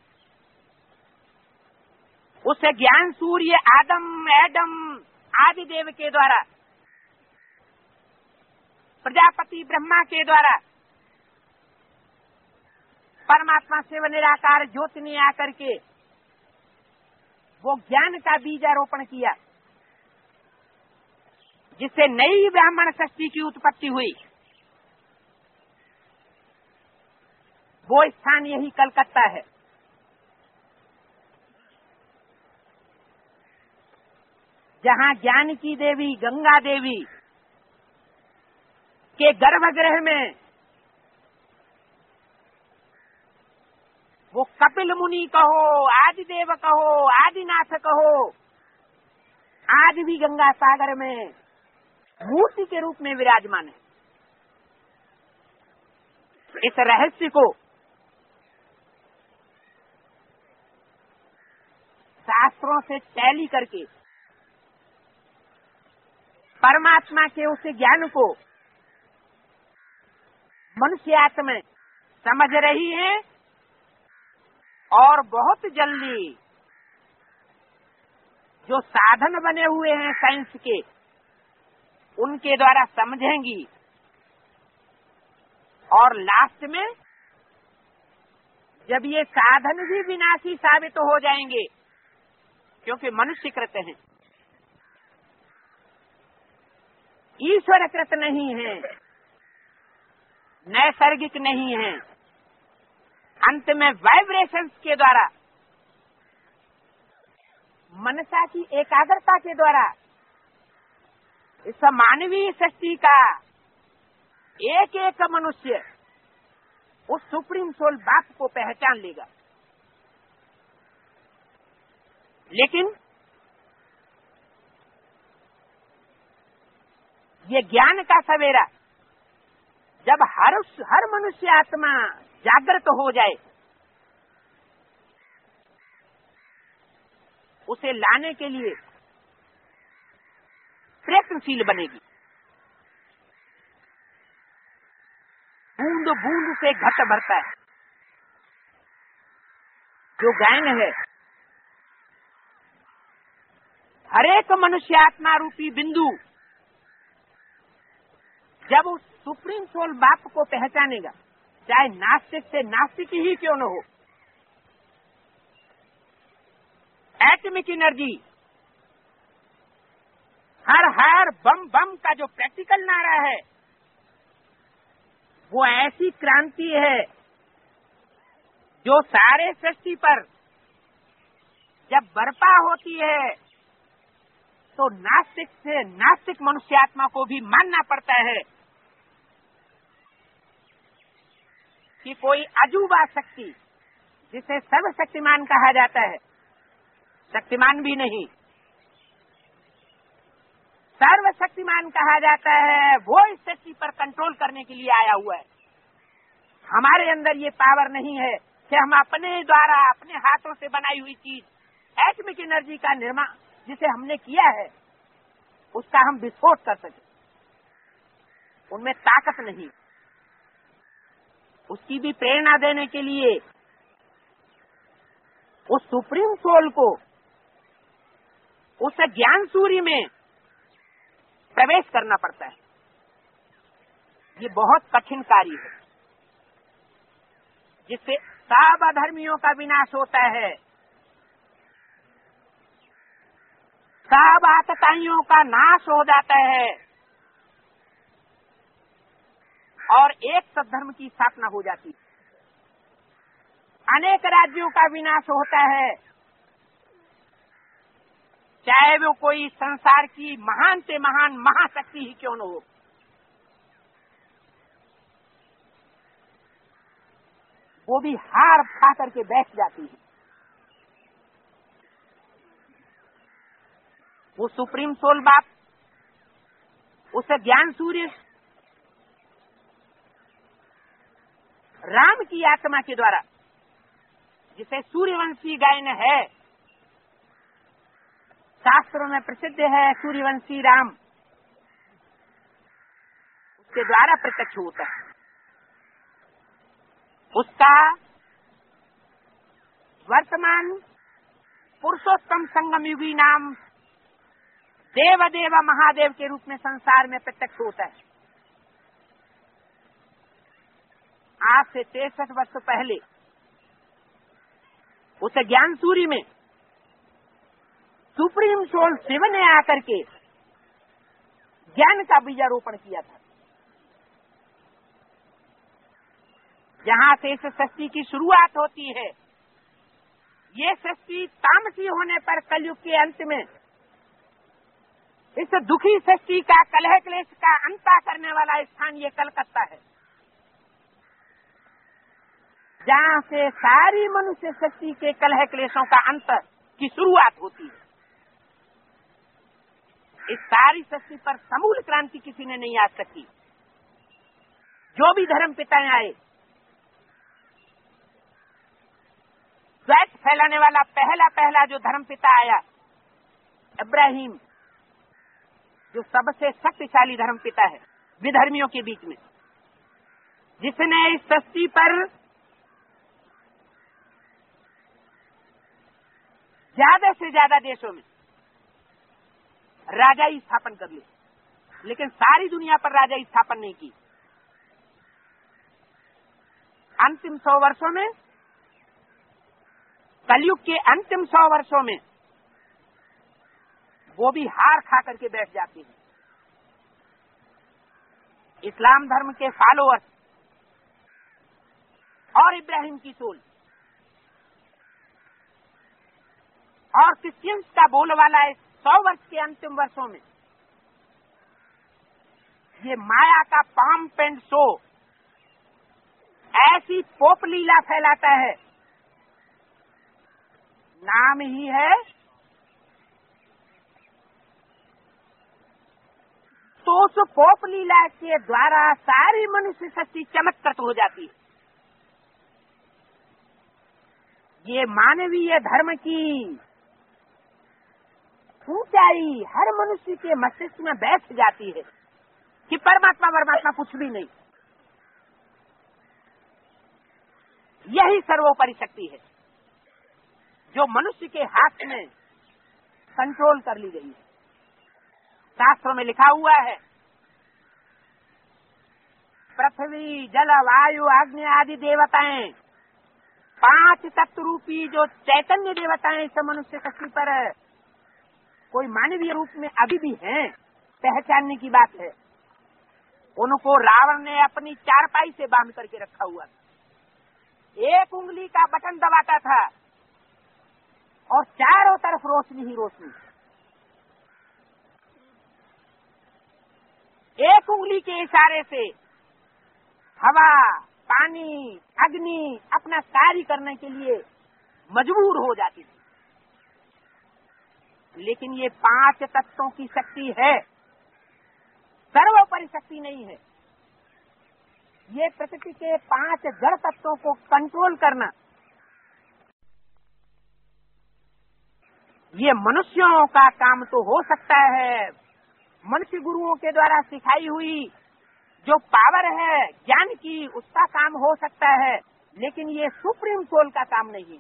उस ज्ञान सूर्य एडम आदि देव के द्वारा, प्रजापति ब्रह्मा के द्वारा परमात्मा शिव निराकार ज्योति ने आकर के वो ज्ञान का बीजारोपण किया, जिससे नई ब्राह्मण सृष्टि की उत्पत्ति हुई। वो स्थान यही कलकत्ता है। जहां ज्ञान की देवी गंगा देवी के गर्भगृह में वो कपिल मुनि कहो, आदिदेव कहो, आदिनाथ कहो, आज भी गंगा सागर में मूर्ति के रूप में विराजमान है। इस रहस्य को शास्त्रों से टैली करके परमात्मा के उस ज्ञान को मनुष्य आत्मा समझ रही है, और बहुत जल्दी जो साधन बने हुए हैं साइंस के, उनके द्वारा समझेंगी, और लास्ट में जब ये साधन भी विनाशी साबित हो जाएंगे, क्योंकि मनुष्य कृत हैं, ईश्वर कृत नहीं है, नैसर्गिक नहीं है, अंत में वाइब्रेशंस के द्वारा, मनसा की एकाग्रता के द्वारा इस मानवीय सृष्टि का एक एक मनुष्य उस सुप्रीम सोल बाप को पहचान लेगा। लेकिन ये ज्ञान का सवेरा जब हर मनुष्य आत्मा जागृत हो जाए, उसे लाने के लिए प्रयत्नशील बनेगी। बूंद बूंद से घट भरता है। जो गायन है, हरेक मनुष्य आत्मा रूपी बिंदु जब उस सुप्रीम सोल बाप को पहचानेगा, चाहे नास्तिक से नास्तिक ही क्यों न हो, एटमिक एनर्जी, हर बम बम का जो प्रैक्टिकल नारा है, वो ऐसी क्रांति है जो सारे सृष्टि पर जब बर्पा होती है, तो नास्तिक से नास्तिक मनुष्य आत्मा को भी मानना पड़ता है कि कोई अजूबा शक्ति, जिसे सर्वशक्तिमान कहा जाता है, शक्तिमान भी नहीं, सर्वशक्तिमान कहा जाता है, वो इस सृष्टि पर कंट्रोल करने के लिए आया हुआ है। हमारे अंदर ये पावर नहीं है कि हम अपने द्वारा अपने हाथों से बनाई हुई चीज, एटमिक एनर्जी का निर्माण जिसे हमने किया है, उसका हम विस्फोट कर सके। उनमें ताकत नहीं। उसकी भी प्रेरणा देने के लिए उस सुप्रीम सोल को उस ज्ञान सूर्य में प्रवेश करना पड़ता है। ये बहुत कठिन कार्य है। जिससे सब अधर्मियों का विनाश होता है, सब आतताइयों का नाश हो जाता है और एक सद्धर्म की स्थापना हो जाती है। अनेक राज्यों का विनाश होता है, चाहे वो कोई संसार की महान से महान महाशक्ति ही क्यों न हो। वो भी हार खा करके बैठ जाती है। वो सुप्रीम सोल बाप, उसे ज्ञान सूर्य राम की आत्मा के द्वारा, जिसे सूर्यवंशी गायन है, शास्त्रों में प्रसिद्ध है सूर्यवंशी राम, उसके द्वारा प्रत्यक्ष होता है। उसका वर्तमान पुरुषोत्तम संगम युगी नाम देवदेव महादेव के रूप में संसार में प्रत्यक्ष होता है। आज से 63 वर्ष पहले उस ज्ञान सूर्य में सुप्रीम सोल शिव ने आकर के ज्ञान का बीजारोपण किया था। जहां से इस सृष्टि की शुरुआत होती है, ये सृष्टि तामसी होने पर कलयुग के अंत में इस दुखी सृष्टि का कलह क्लेश का अंत करने वाला स्थान ये कलकत्ता है, जहां से सारी मनुष्य सृष्टि के कलह क्लेशों का अंत की शुरुआत होती है। इस सारी सृष्टि पर समूल क्रांति किसी ने नहीं आ सकी। जो भी धर्म पिताएं आए, द्वैत फैलाने वाला पहला जो धर्म पिता आया, इब्राहिम, जो सबसे शक्तिशाली धर्म पिता है विधर्मियों के बीच में, जिसने इस सृष्टि पर ज्यादा से ज्यादा देशों में राजाई स्थापन कर ली, लेकिन सारी दुनिया पर राजाई स्थापन नहीं की। अंतिम 100 वर्षों में, कलयुग के अंतिम 100 वर्षों में वो भी हार खा करके बैठ जाते हैं। इस्लाम धर्म के फॉलोअर्स और इब्राहिम की सोल और क्रिश्चियंस का बोलवाला है 100 वर्ष के अंतिम वर्षों में ये माया का पंप एंड शो ऐसी पोप लीला फैलाता है, नाम ही है, तो उस पोप लीला के द्वारा सारी मनुष्य शक्ति चमत्कृत हो जाती है। ये मानवीय धर्म की ऊंचाई हर मनुष्य के मस्तिष्क में बैठ जाती है कि परमात्मा कुछ भी नहीं, यही सर्वोपरि शक्ति है जो मनुष्य के हाथ में कंट्रोल कर ली गई है। शास्त्रों में लिखा हुआ है, पृथ्वी जल वायु अग्नि आदि देवताएं, 5 तत्व रूपी जो चैतन्य देवताएं इस मनुष्य शक्ति पर कोई मानवीय रूप में अभी भी हैं, पहचानने की बात है। उनको रावण ने अपनी चारपाई से बांध करके रखा हुआ था। एक उंगली का बटन दबाता था और चारों तरफ रोशनी ही रोशनी। एक उंगली के इशारे से हवा, पानी, अग्नि अपना कार्य करने के लिए मजबूर हो जाती थी। लेकिन ये 5 तत्वों की शक्ति है, सर्वोपरि शक्ति नहीं है। ये प्रकृति के 5 जड़ तत्वों को कंट्रोल करना, ये मनुष्यों का काम तो हो सकता है, मनुष्य गुरुओं के द्वारा सिखाई हुई जो पावर है ज्ञान की, उसका काम हो सकता है, लेकिन ये सुप्रीम सोल का काम नहीं है।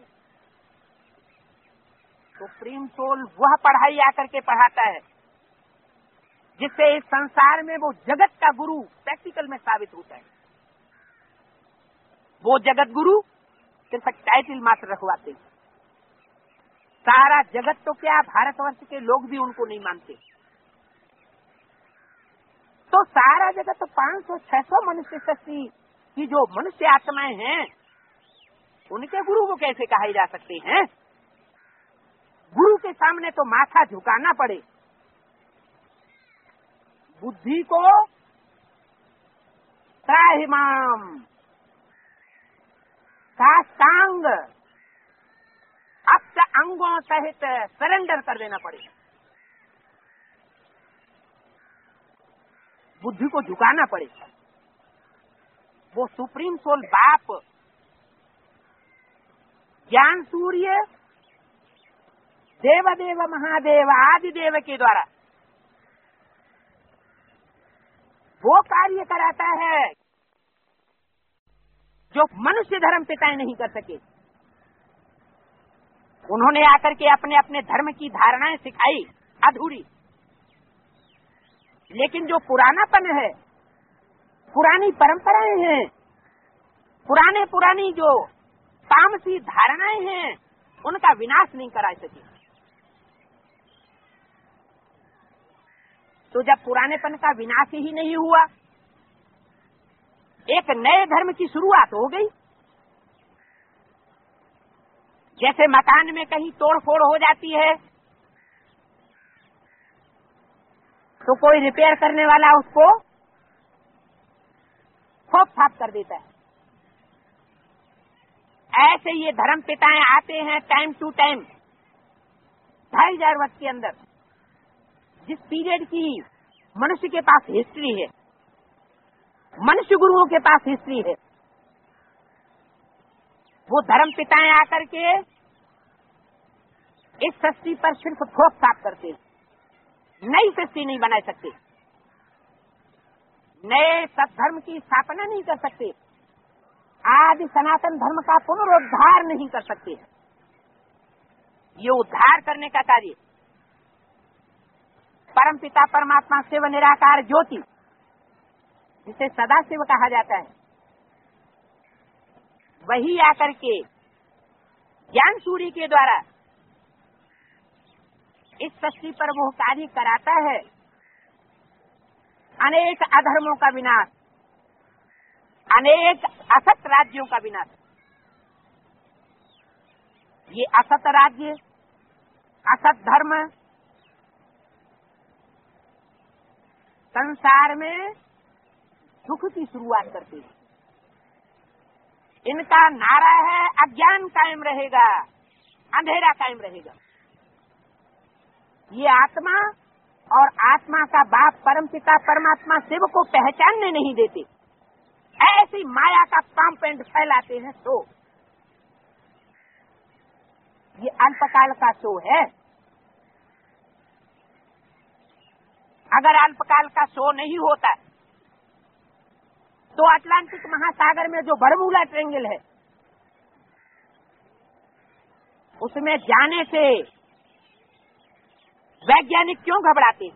सुप्रीम सोल वह पढ़ाई आकर के पढ़ाता है जिससे इस संसार में वो जगत का गुरु प्रैक्टिकल में साबित होता है। वो जगत गुरु सिर्फ टाइटल मात्र रखवाते। सारा जगत तो क्या, भारतवर्ष के लोग भी उनको नहीं मानते। तो सारा जगत 500-600 मनुष्य शक्ति की जो मनुष्य आत्माएं हैं, उनके गुरु को कैसे कहा जा सकते हैं? गुरु के सामने तो माथा झुकाना पड़े, बुद्धि को त्राहिमाम साष्टांग अष्ट अंगों सहित सरेंडर कर देना पड़ेगा। बुद्धि को झुकाना पड़ेगा। वो सुप्रीम सोल बाप ज्ञान सूर्य देवदेव महादेव आदिदेव के द्वारा वो कार्य कराता है जो मनुष्य धर्म पिताएं नहीं कर सके। उन्होंने आकर के अपने अपने धर्म की धारणाएं सिखाई अधूरी, लेकिन जो पुरानापन है, पुरानी परंपराएं हैं, पुरानी जो तामसी धारणाएं हैं, उनका विनाश नहीं करा सके। तो जब पुरानेपन का विनाश ही नहीं हुआ, एक नए धर्म की शुरुआत हो गई। जैसे मकान में कहीं तोड़फोड़ हो जाती है तो कोई रिपेयर करने वाला उसको ठोक थाप कर देता है। ऐसे ये धर्म पिताएं आते हैं टाइम टू टाइम, 2500 वर्ष के अंदर। जिस पीरियड की मनुष्य के पास हिस्ट्री है, मनुष्य गुरुओं के पास हिस्ट्री है, वो धर्म पिताएं आकर के इस सृष्टि पर सिर्फ ठोक थाप करते हैं, नई सृष्टि नहीं बना सकते, नए सद्धर्म की स्थापना नहीं कर सकते, आदि सनातन धर्म का पुनरुद्धार नहीं कर सकते। ये उद्धार करने का कार्य परमपिता परमात्मा शिव निराकार ज्योति, जिसे सदा शिव कहा जाता है, वही आकर के ज्ञान सूर्य के द्वारा इस सृष्टि पर वो कार्य कराता है। अनेक अधर्मों का विनाश, अनेक असत राज्यों का विनाश। ये असत राज्य, असत धर्म संसार में दुख की शुरुआत करते हैं। इनका नारा है अज्ञान कायम रहेगा, अंधेरा कायम रहेगा। ये आत्मा और आत्मा का बाप परमपिता परमात्मा शिव को पहचानने नहीं देते, ऐसी माया का कॉम्पेंड फैलाते हैं। तो ये अल्पकाल का शो है। अगर अल्पकाल का शो नहीं होता तो अटलांटिक महासागर में जो बरमूला ट्रेंगल है, उसमें जाने से वैज्ञानिक क्यों घबराते?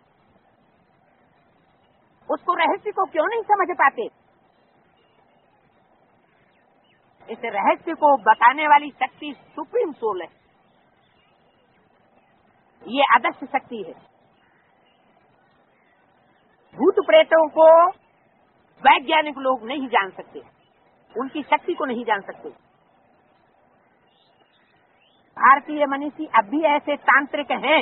उसको रहस्य को क्यों नहीं समझ पाते? इस रहस्य को बताने वाली शक्ति सुप्रीम सोल है। ये आदर्श शक्ति है। भूत प्रेतों को वैज्ञानिक लोग नहीं जान सकते, उनकी शक्ति को नहीं जान सकते। भारतीय मनीषी अब भी ऐसे तांत्रिक हैं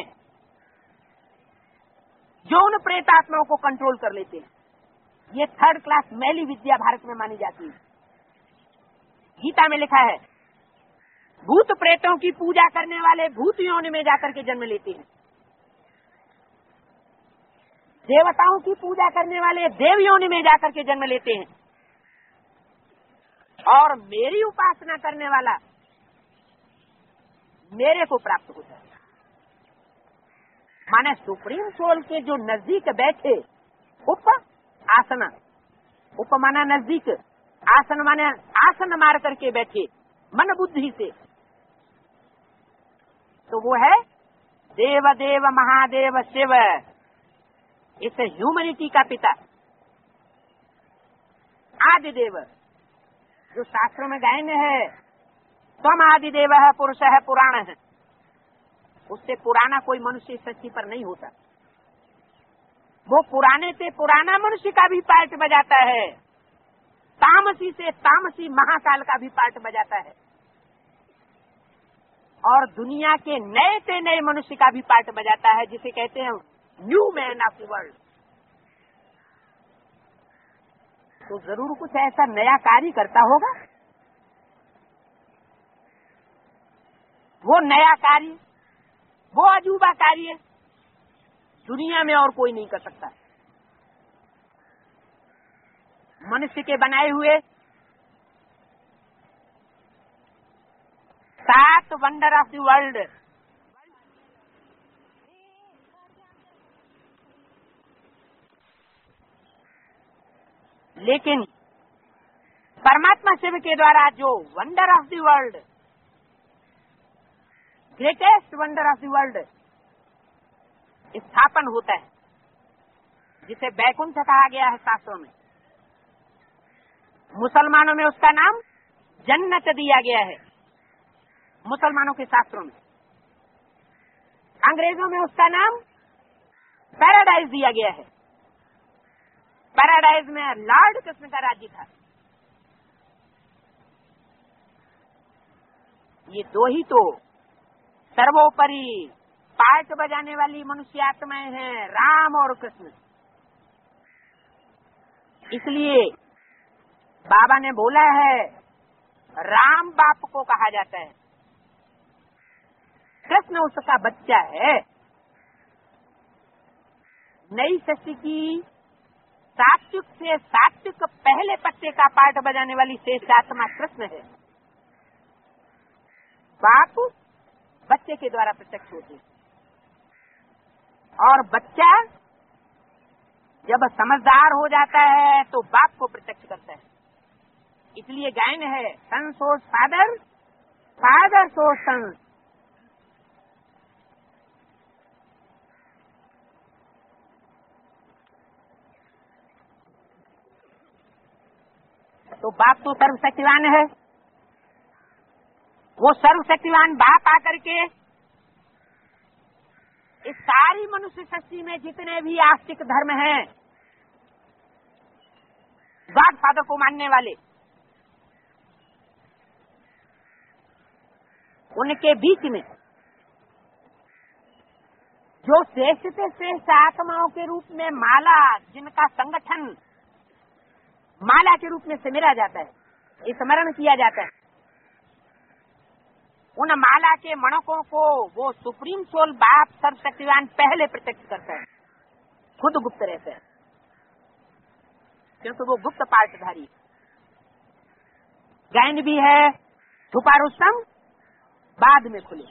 जो उन प्रेतात्माओं को कंट्रोल कर लेते हैं। ये 3rd क्लास मैली विद्या भारत में मानी जाती है। गीता में लिखा है, भूत प्रेतों की पूजा करने वाले भूत योनि में जाकर के जन्म लेते हैं, देवताओं की पूजा करने वाले देव योनि में जाकर के जन्म लेते हैं, और मेरी उपासना करने वाला मेरे को प्राप्त होता है। माने सुप्रीम सोल के जो नजदीक बैठे, आसन, उप माना नजदीक, आसन माने आसन मार करके बैठे मन बुद्धि से, तो वो है देव देव महादेव शिव, इस ह्यूमैनिटी का पिता आदिदेव। जो शास्त्रों में गायन है, स्वमादिदेव पुरुष है, पुराण है। उससे पुराना कोई मनुष्य इस सृष्टि पर नहीं होता। वो पुराने से पुराना मनुष्य का भी पार्ट बजाता है, तामसी से तामसी महाकाल का भी पार्ट बजाता है, और दुनिया के नए से नए मनुष्य का भी पार्ट बजाता है, जिसे कहते हैं new man of the world. तो जरूर कुछ ऐसा नया कार्य करता होगा। वो नया कार्य, वो अजूबा कार्य दुनिया में और कोई नहीं कर सकता। मनुष्य के बनाए हुए 7 वंडर ऑफ द वर्ल्ड, लेकिन परमात्मा शिव के द्वारा जो wonder of the world, greatest wonder of the world स्थापन होता है, जिसे बैकुंठ कहा गया है शास्त्रों में। मुसलमानों में उसका नाम जन्नत दिया गया है, मुसलमानों के शास्त्रों में। अंग्रेजों में उसका नाम पैराडाइज दिया गया है। पैराडाइज में लॉर्ड कृष्ण का राज्य था। ये दो ही तो सर्वोपरि पार्ट बजाने वाली मनुष्य आत्माएं हैं, राम और कृष्ण। इसलिए बाबा ने बोला है, राम बाप को कहा जाता है, कृष्ण उसका बच्चा है। नई सृष्टि की सात्विक से सात्विक पहले पत्ते का पार्ट बजाने वाली शेष आत्मा कृष्ण है। बाप बच्चे के द्वारा प्रत्यक्ष होते हैं, और बच्चा जब समझदार हो जाता है तो बाप को प्रत्यक्ष करता है। इसलिए गायन है, सन सोच फादर, फादर सोच सन। तो बाप तो सर्वशक्तिवान है। वो सर्वशक्तिवान बाप आकर के इस सारी मनुष्य सृष्टि में जितने भी आस्तिक धर्म हैं, गॉड फादर को मानने वाले, उनके बीच में जो श्रेष्ठ से श्रेष्ठ आत्माओं के रूप में माला, जिनका संगठन माला के रूप में सिमरा जाता है, स्मरण किया जाता है, उन माला के मणकों को वो सुप्रीम सोल बाप सर्वशक्तिवान पहले प्रत्यक्ष करता है, खुद गुप्त रहता है, क्योंकि वो गुप्त पार्टधारी। गायन भी है, छुपा रुस्तम बाद में खुले।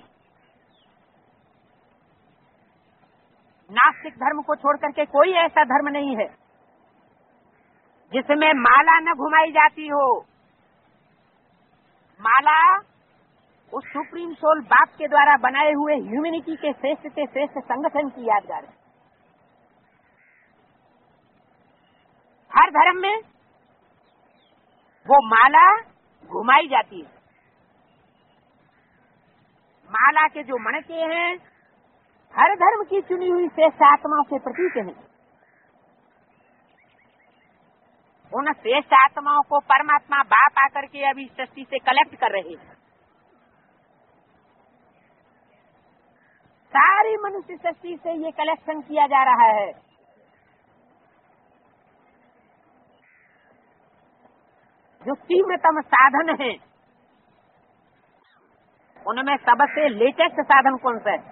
नास्तिक धर्म को छोड़ करके कोई ऐसा धर्म नहीं है जिसमें माला न घुमाई जाती हो। माला उस सुप्रीम सोल बाप के द्वारा बनाए हुए ह्यूमैनिटी के श्रेष्ठ से श्रेष्ठ संगठन की यादगार है। हर धर्म में वो माला घुमाई जाती है। माला के जो मणके हैं, हर धर्म की चुनी हुई श्रेष्ठ आत्माओं के प्रतीक हैं। उन श्रेष्ठ आत्माओं को परमात्मा बाप आकर के अभी सृष्टि से कलेक्ट कर रहे हैं। सारी मनुष्य सृष्टि से ये कलेक्शन किया जा रहा है। जो तीव्रतम साधन है, उनमें सबसे लेटेस्ट साधन कौन सा है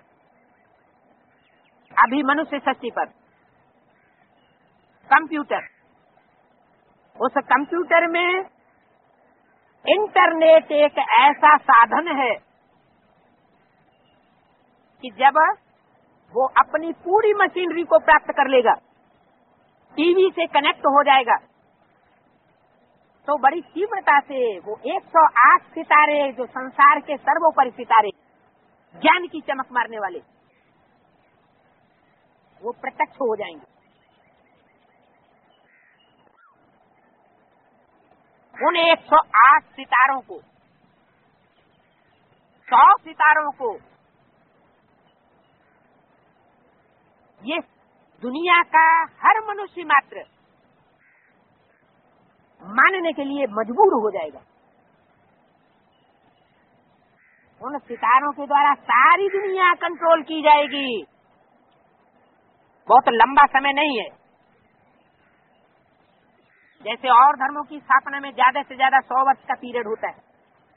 अभी मनुष्य सृष्टि पर? कंप्यूटर। उस कंप्यूटर में इंटरनेट एक ऐसा साधन है कि जब वो अपनी पूरी मशीनरी को प्राप्त कर लेगा, टीवी से कनेक्ट हो जाएगा, तो बड़ी तीव्रता से वो 108 सितारे, जो संसार के सर्वोपरि सितारे, ज्ञान की चमक मारने वाले, वो प्रत्यक्ष हो जाएंगे। उन 108 सितारों को 100 सितारों को ये दुनिया का हर मनुष्य मात्र मानने के लिए मजबूर हो जाएगा। उन सितारों के द्वारा सारी दुनिया कंट्रोल की जाएगी। बहुत लंबा समय नहीं है। जैसे और धर्मों की स्थापना में ज्यादा से ज्यादा 100 वर्ष का पीरियड होता है,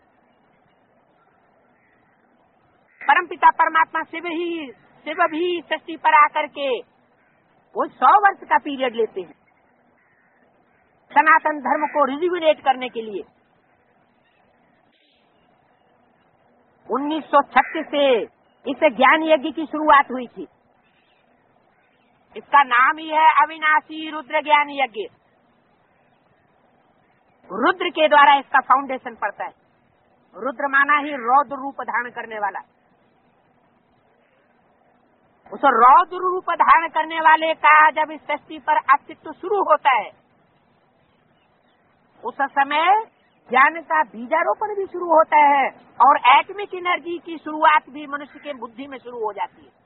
परमपिता परमात्मा शिव भी सृष्टि पर आकर के वो 100 वर्ष का पीरियड लेते हैं सनातन धर्म को रिजुविनेट करने के लिए। 1936 से इस ज्ञान यज्ञ की शुरुआत हुई थी। इसका नाम ही है अविनाशी रुद्र ज्ञान यज्ञ। रुद्र के द्वारा इसका फाउंडेशन पड़ता है। रुद्र माना ही रौद्र रूप धारण करने वाला। उस रौद्र रूप धारण करने वाले का जब इस सृष्टि पर अस्तित्व शुरू होता है, उस समय ज्ञान का बीजारोपण भी शुरू होता है और एटमिक एनर्जी की शुरुआत भी मनुष्य के बुद्धि में शुरू हो जाती है।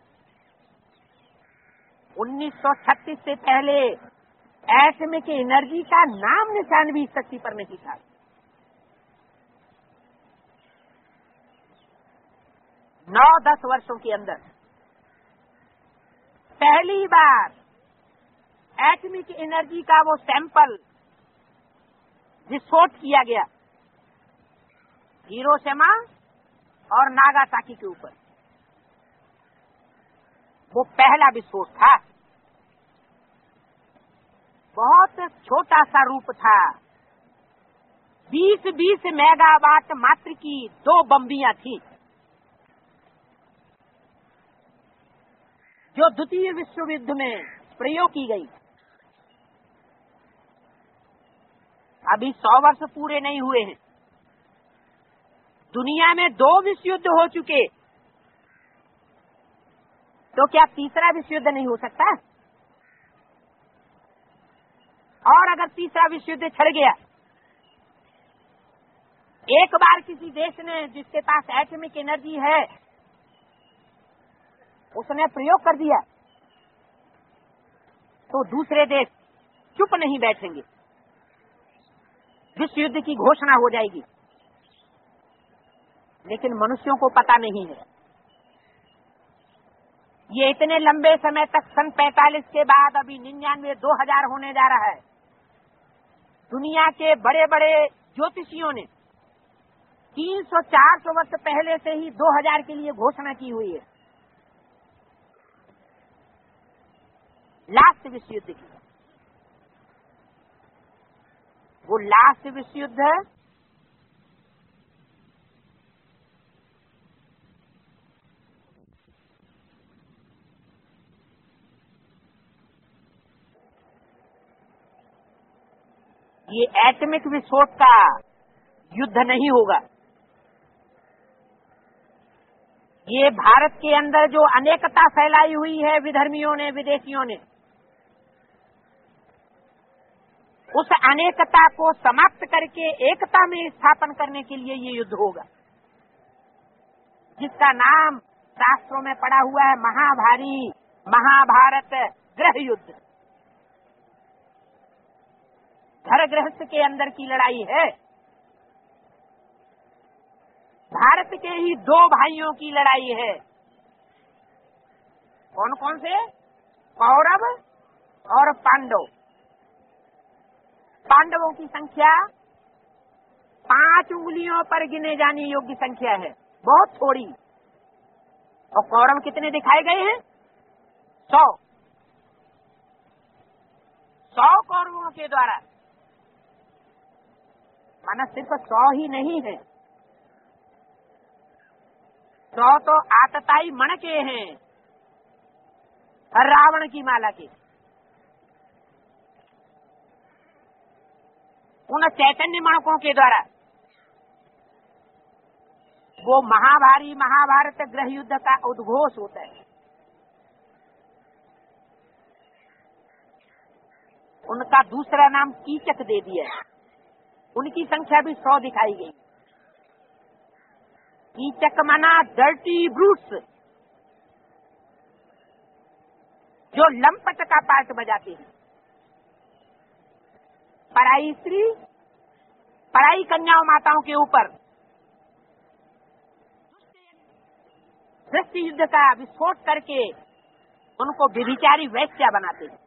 1936 से पहले एटमिक एनर्जी का नाम निशान भी सृष्टि पर नहीं था। नौ 10 वर्षों के अंदर पहली बार एटमिक एनर्जी का वो सैंपल विस्फोट किया गया हिरोशिमा और नागासाकी के ऊपर। वो पहला विस्फोट था। बहुत छोटा सा रूप था। 20-20 मेगावाट मात्र की 2 बम्बियां थी, जो द्वितीय विश्व युद्ध में प्रयोग की गई। अभी 100 वर्ष पूरे नहीं हुए हैं। दुनिया में 2 विश्व युद्ध हो चुके, तो क्या तीसरा विश्व युद्ध नहीं हो सकता? और अगर तीसरा विश्व युद्ध छिड़ गया, एक बार किसी देश ने जिसके पास एटॉमिक एनर्जी है उसने प्रयोग कर दिया, तो दूसरे देश चुप नहीं बैठेंगे, विश्व युद्ध की घोषणा हो जाएगी। लेकिन मनुष्यों को पता नहीं है। ये इतने लंबे समय तक सन 45 के बाद अभी 99 2000 होने जा रहा है। दुनिया के बड़े बड़े ज्योतिषियों ने 300-400 वर्ष पहले से ही 2000 के लिए घोषणा की हुई है, लास्ट विश्व युद्ध की। वो लास्ट विश्व युद्ध है ये एटॉमिक विस्फोट का युद्ध नहीं होगा। ये भारत के अंदर जो अनेकता फैलाई हुई है विधर्मियों ने, विदेशियों ने, उस अनेकता को समाप्त करके एकता में स्थापन करने के लिए ये युद्ध होगा, जिसका नाम शास्त्रों में पड़ा हुआ है महाभारत गृह युद्ध। घर गृहस्थ के अंदर की लड़ाई है। भारत के ही 2 भाइयों की लड़ाई है। कौन कौन से? कौरव और पांडव। पांडवों की संख्या 5 उंगलियों पर गिने जाने योग्य संख्या है, बहुत थोड़ी। और कौरव कितने दिखाए गए हैं? 100 कौरवों के द्वारा। माना सिर्फ 100 ही नहीं है, 100 तो आतताई मण के हैं, रावण की माला के। उन चैतन्य मणकों के द्वारा वो महाभारत गृह युद्ध का उद्घोष होता है। उनका दूसरा नाम कीचक दे दिया है। उनकी संख्या भी 100 दिखाई गई। कीचक मना डर्टी ब्रूट्स, जो लंपट का पार्ट बजाते हैं। पराई स्त्री, पराई कन्याओं माताओं के ऊपर सृष्टि युद्ध का विस्फोट करके उनको व्यभिचारी वैश्या बनाते हैं।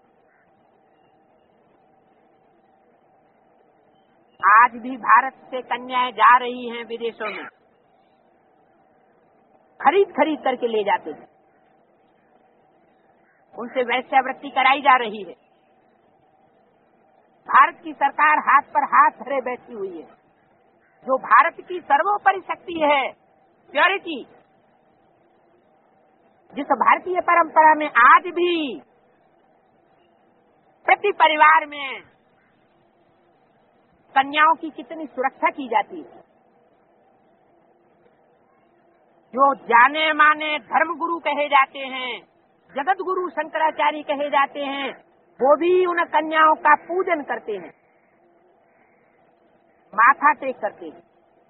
आज भी भारत से कन्याएं जा रही हैं विदेशों में, खरीद खरीद करके ले जाते हैं, उनसे वैश्यावृत्ति कराई जा रही है। भारत की सरकार हाथ पर हाथ धरे बैठी हुई है। जो भारत की सर्वोपरि शक्ति है, प्योरिटी, जिस भारतीय परंपरा में आज भी प्रति परिवार में कन्याओं की कितनी सुरक्षा की जाती है। जो जाने माने धर्मगुरु कहे जाते हैं, जगत गुरु शंकराचार्य कहे जाते हैं, वो भी उन कन्याओं का पूजन करते हैं, माथा टेक करते हैं।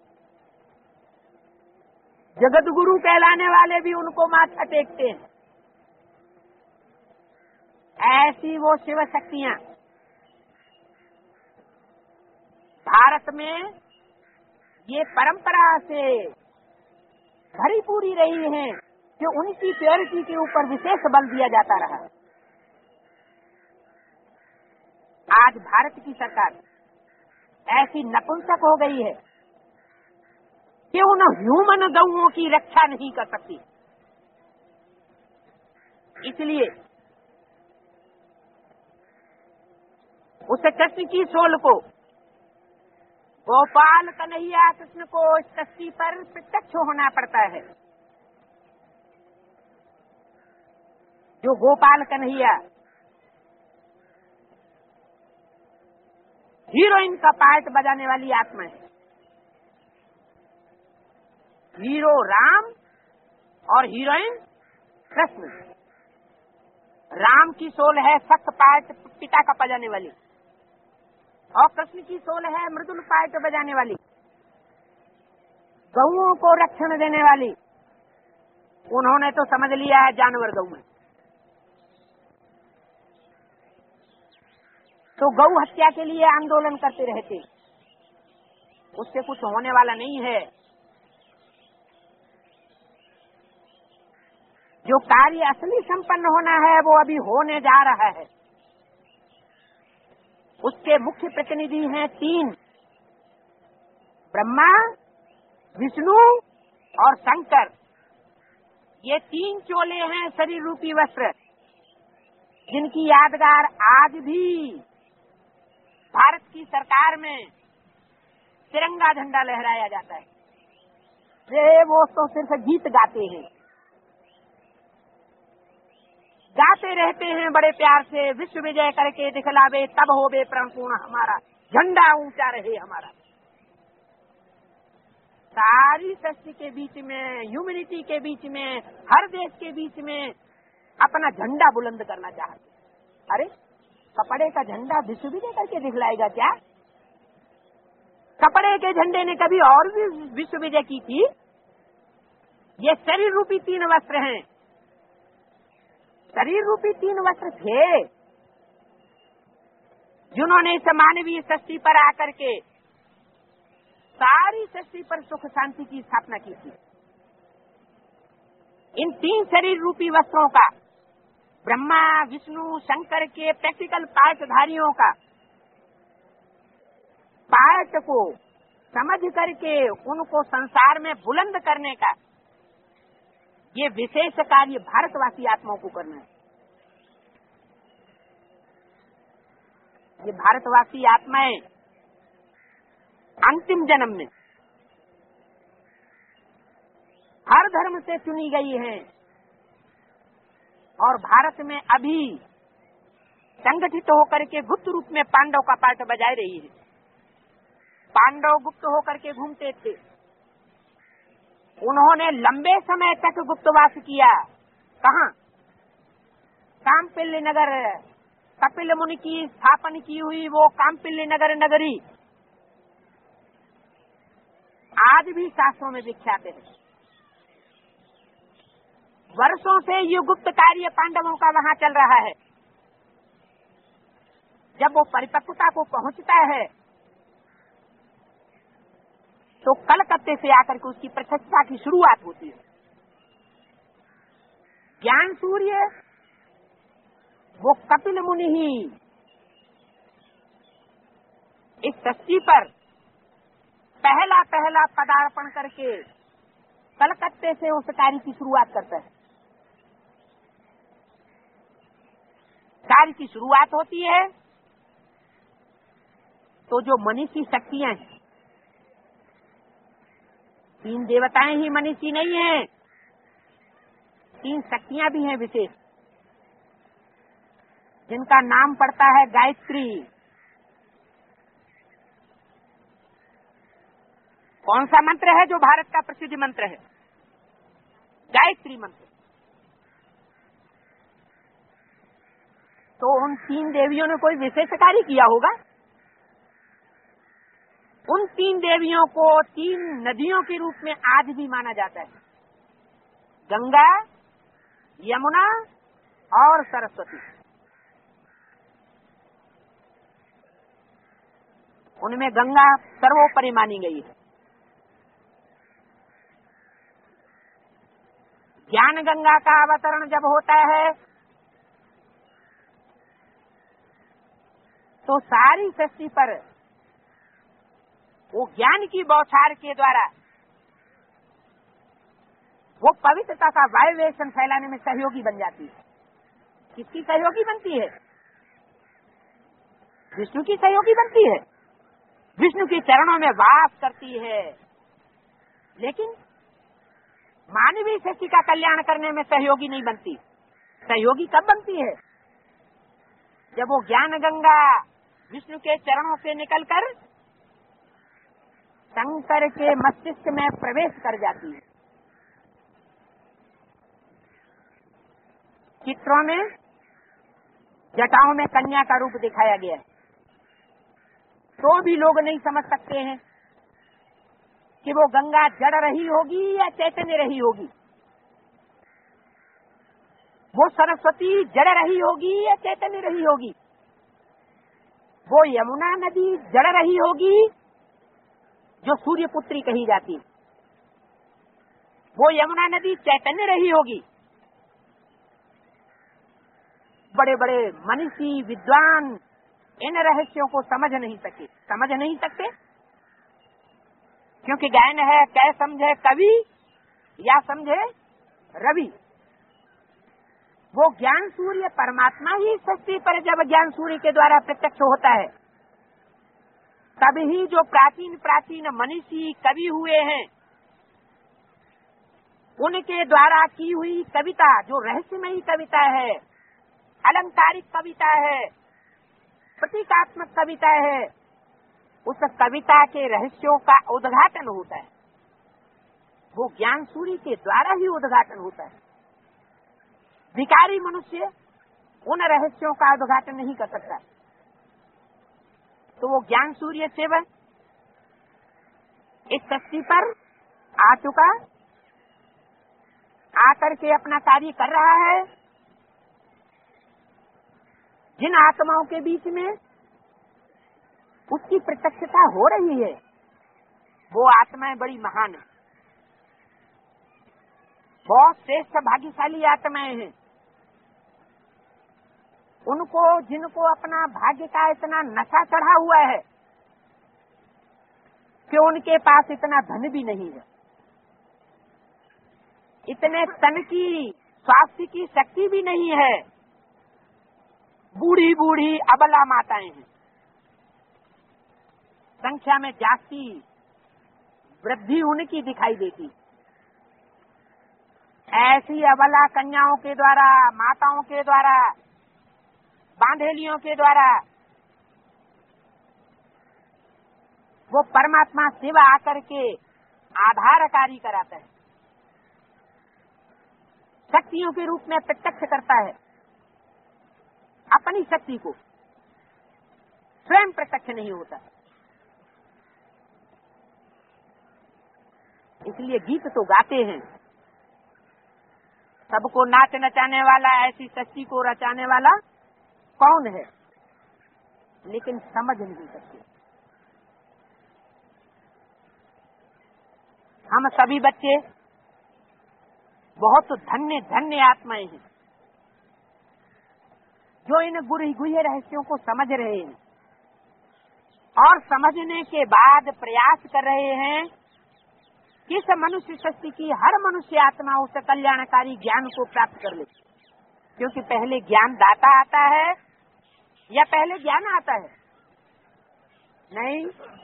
जगत गुरु कहलाने वाले भी उनको माथा टेकते हैं। ऐसी वो शिव शक्तियां भारत में ये परंपरा से भरी पूरी रही हैं कि उनकी प्योरिटी के ऊपर विशेष बल दिया जाता रहा। आज भारत की सरकार ऐसी नपुंसक हो गई है कि उन ह्यूमन गौओं की रक्षा नहीं कर सकती। इसलिए उस कृष्ण की सोल को, गोपाल कन्हैया कृष्ण को इस सृष्टि पर प्रत्यक्ष होना पड़ता है। जो गोपाल कन्हैया हीरोइन का पार्ट बजाने वाली आत्मा है, हीरो राम और हीरोइन कृष्ण। राम की सोल है सख्त पार्ट पिता का बजाने वाली, और कृष्ण की सोल है मृदुल पार्ट बजाने वाली, गौओं को रक्षण देने वाली। उन्होंने तो समझ लिया है जानवर गौ में, तो गौ हत्या के लिए आंदोलन करते रहते, उससे कुछ होने वाला नहीं है। जो कार्य असली संपन्न होना है वो अभी होने जा रहा है। उसके मुख्य प्रतिनिधि हैं तीन, ब्रह्मा, विष्णु और शंकर। ये तीन चोले हैं शरीर रूपी वस्त्र, जिनकी यादगार आज भी भारत की सरकार में तिरंगा झंडा लहराया जाता है। वे वो तो सिर्फ गीत गाते हैं, गाते रहते हैं बड़े प्यार से, विश्व विजय करके दिखलावे तब होवे प्रणपूर्ण हमारा, झंडा ऊंचा रहे हमारा। सारी सृष्टि के बीच में, ह्यूमैनिटी के बीच में, हर देश के बीच में अपना झंडा बुलंद करना चाहते। अरे कपड़े का झंडा विश्व विजय करके दिखलाएगा क्या? कपड़े के झंडे ने कभी और भी विश्व विजय की थी? ये शरीर रूपी तीन वस्त्र हैं। शरीर रूपी तीन वस्त्र थे जिन्होंने इस मानवीय सृष्टि पर आकर के सारी सृष्टि पर सुख शांति की स्थापना की थी। इन तीन शरीर रूपी वस्त्रों का, ब्रह्मा, विष्णु, शंकर के प्रैक्टिकल पार्टधारियों का पार्ट को समझ करके उनको संसार में बुलंद करने का ये विशेष कार्य भारतवासी आत्माओं को करना है। ये भारतवासी आत्माएं अंतिम जन्म में हर धर्म से चुनी गई हैं और भारत में अभी संगठित होकर के गुप्त रूप में पांडव का पार्ट बजाए रही है। पांडव गुप्त होकर के घूमते थे, उन्होंने लंबे समय तक गुप्तवास किया। कहाँ? कामपिल्य नगर, कपिल मुनि की स्थापना की हुई वो कामपिल्य नगर नगरी आज भी शास्त्रों में विख्यात है। वर्षों से ये गुप्त कार्य पांडवों का वहां चल रहा है। जब वो परिपक्वता को पहुंचता है तो कलकत्ते से आकर के उसकी प्रत्यक्षता की शुरुआत होती है। ज्ञान सूर्य वो कपिल मुनि ही इस सृष्टि पर पहला पदार्पण करके कलकत्ते से उस कार्य की शुरुआत करता है। कार्य की शुरुआत होती है तो जो मनीषी शक्तियां हैं, 3 देवताएं ही मनीषी नहीं हैं, 3 शक्तियां भी हैं विशेष, जिनका नाम पड़ता है गायत्री। कौन सा मंत्र है जो भारत का प्रसिद्ध मंत्र है? गायत्री मंत्र। तो उन 3 देवियों ने कोई विशेष कार्य किया होगा। उन 3 देवियों को 3 नदियों के रूप में आज भी माना जाता है, गंगा, यमुना और सरस्वती। उनमें गंगा सर्वोपरि मानी गई है। ज्ञान गंगा का अवतरण जब होता है तो सारी सृष्टि पर वो ज्ञान की बौछार के द्वारा वो पवित्रता का वाइब्रेशन फैलाने में सहयोगी बन जाती है। किसकी सहयोगी बनती है? विष्णु की सहयोगी बनती है। विष्णु के चरणों में वास करती है। लेकिन मानवीय सृष्टि का कल्याण करने में सहयोगी नहीं बनती। सहयोगी कब बनती है? जब वो ज्ञान गंगा विष्णु के चरणों से निकलकर शंकर के मस्तिष्क में प्रवेश कर जाती है। चित्रों में जटाओं में कन्या का रूप दिखाया गया है, तो भी लोग नहीं समझ सकते हैं कि वो गंगा जड़ रही होगी या चैतन्य रही होगी, वो सरस्वती जड़ रही होगी या चैतन्य रही होगी, वो यमुना नदी जड़ रही होगी जो सूर्य पुत्री कही जाती है, वो यमुना नदी चैतन्य रही होगी। बड़े बड़े मनीषी विद्वान इन रहस्यों को समझ नहीं सकते, क्योंकि गायन है कै समझे कवि या समझे रवि। वो ज्ञान सूर्य परमात्मा ही सृष्टि पर जब ज्ञान सूर्य के द्वारा प्रत्यक्ष होता है, तभी जो प्राचीन मनीषी कवि हुए हैं, उनके द्वारा की हुई कविता, जो रहस्यमयी कविता है, अलंकारिक कविता है, प्रतीकात्मक कविता है, उस कविता के रहस्यों का उद्घाटन होता है। वो ज्ञान सूर्य के द्वारा ही उद्घाटन होता है। भिखारी मनुष्य उन रहस्यों का उद्घाटन नहीं कर सकता। तो वो ज्ञान सूर्य शिव इस सृष्टि पर आ चुका, आकर के अपना कार्य कर रहा है। जिन आत्माओं के बीच में उसकी प्रत्यक्षता हो रही है, वो आत्माएं बड़ी महान है, बहुत श्रेष्ठ भाग्यशाली आत्माएं हैं। उनको, जिनको अपना भाग्य का इतना नशा चढ़ा हुआ है कि उनके पास इतना धन भी नहीं है, इतने तन की स्वास्थ्य की शक्ति भी नहीं है। बूढ़ी बूढ़ी अबला माताएं हैं, संख्या में जास्ती वृद्धि उनकी दिखाई देती। ऐसी अबला कन्याओं के द्वारा, माताओं के द्वारा, बांधेलियों के द्वारा वो परमात्मा शिव आकर के आधारकारी कराता है, शक्तियों के रूप में प्रत्यक्ष करता है। अपनी शक्ति को स्वयं प्रत्यक्ष नहीं होता। इसलिए गीत तो गाते हैं, सबको नाच नचाने वाला, ऐसी सृष्टि को रचाने वाला कौन है? लेकिन समझ नहीं सकते। हम सभी बच्चे बहुत धन्य धन्य आत्माएं हैं जो इन गुह्य रहस्यों को समझ रहे हैं और समझने के बाद प्रयास कर रहे हैं कि इस मनुष्य सृष्टि की हर मनुष्य आत्मा उस कल्याणकारी ज्ञान को प्राप्त कर ले। क्योंकि पहले ज्ञान दाता आता है या पहले ज्ञान आता है? नहीं,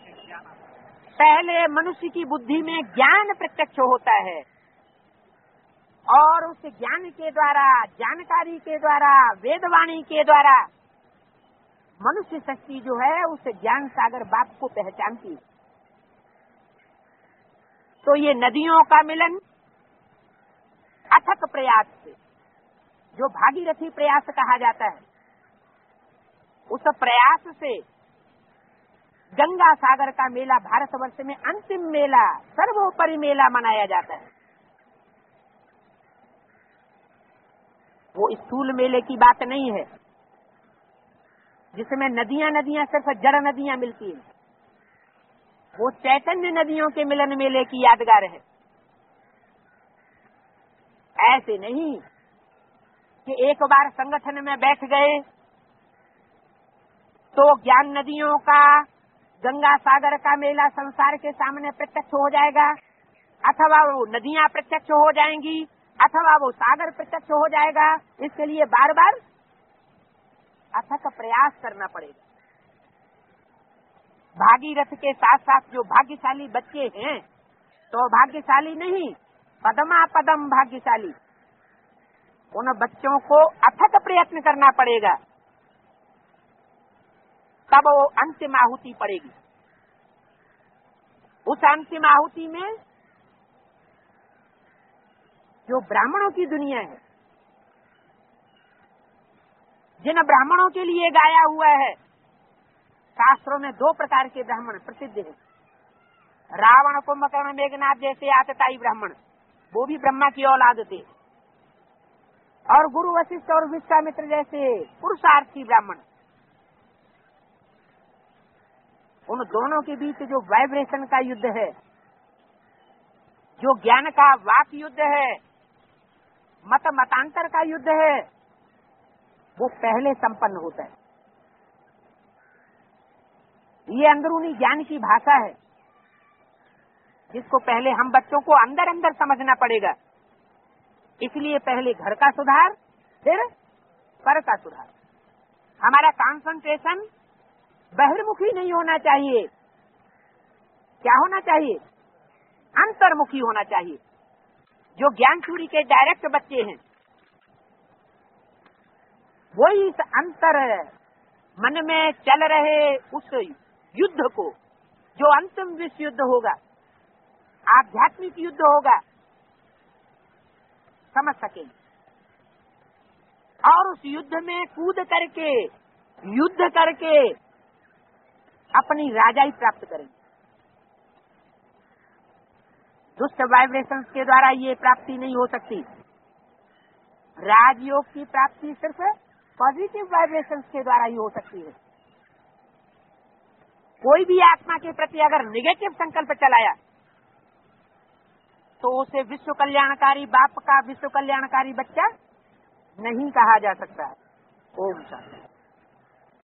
पहले मनुष्य की बुद्धि में ज्ञान प्रत्यक्ष होता है और उस ज्ञान के द्वारा, जानकारी के द्वारा, वेदवाणी के द्वारा मनुष्य शक्ति जो है उस ज्ञान सागर बाप को पहचानती है। तो ये नदियों का मिलन अथक प्रयास से, जो भागीरथी प्रयास कहा जाता है, उस प्रयास से गंगा सागर का मेला भारतवर्ष में अंतिम मेला, सर्वोपरि मेला मनाया जाता है। वो स्थूल मेले की बात नहीं है जिसमें नदियां नदियां सिर्फ जड़ नदियां मिलती हैं। वो चैतन्य नदियों के मिलन मेले की यादगार है। ऐसे नहीं कि एक बार संगठन में बैठ गए तो ज्ञान नदियों का, गंगा सागर का मेला संसार के सामने प्रत्यक्ष हो जाएगा, अथवा वो नदियां प्रत्यक्ष हो जाएंगी, अथवा वो सागर प्रत्यक्ष हो जाएगा। इसके लिए बार बार अथक प्रयास करना पड़ेगा। भागीरथ के साथ साथ जो भाग्यशाली बच्चे हैं, तो भाग्यशाली नहीं, पदमा पदम भाग्यशाली, उन बच्चों को अथक प्रयत्न करना पड़ेगा, तब वो अंतिम आहुति पड़ेगी। उस अंतिम आहुति में जो ब्राह्मणों की दुनिया है, जिन ब्राह्मणों के लिए गाया हुआ है, शास्त्रों में दो प्रकार के ब्राह्मण प्रसिद्ध हैं। रावण, कुंभकर्ण, मेघनाथ जैसे आतताई ब्राह्मण, वो भी ब्रह्मा की औलाद थे, और गुरु वशिष्ठ और विश्वामित्र जैसे पुरुषार्थी ब्राह्मण। उन दोनों के बीच जो वाइब्रेशन का युद्ध है, जो ज्ञान का वाक युद्ध है, मत मतांतर का युद्ध है, वो पहले संपन्न होता है। ये अंदरूनी ज्ञान की भाषा है जिसको पहले हम बच्चों को अंदर अंदर समझना पड़ेगा। इसलिए पहले घर का सुधार, फिर पर का सुधार। हमारा कंसंट्रेशन बहिर्मुखी नहीं होना चाहिए। क्या होना चाहिए? अंतर्मुखी होना चाहिए। जो ज्ञान चूड़ी के डायरेक्ट बच्चे हैं, वही इस अंतर मन में चल रहे उस युद्ध को, जो अंतिम विश्व युद्ध होगा, आध्यात्मिक युद्ध होगा, समझ सकेंगे और उस युद्ध में कूद करके, युद्ध करके अपनी राजाई प्राप्त करेंगे। दुष्ट वाइब्रेशंस के द्वारा ये प्राप्ति नहीं हो सकती। राजयोग की प्राप्ति सिर्फ पॉजिटिव वाइब्रेशंस के द्वारा ही हो सकती है। कोई भी आत्मा के प्रति अगर निगेटिव संकल्प चलाया तो उसे विश्व कल्याणकारी बाप का विश्व कल्याणकारी बच्चा नहीं कहा जा सकता है। ओम शांति।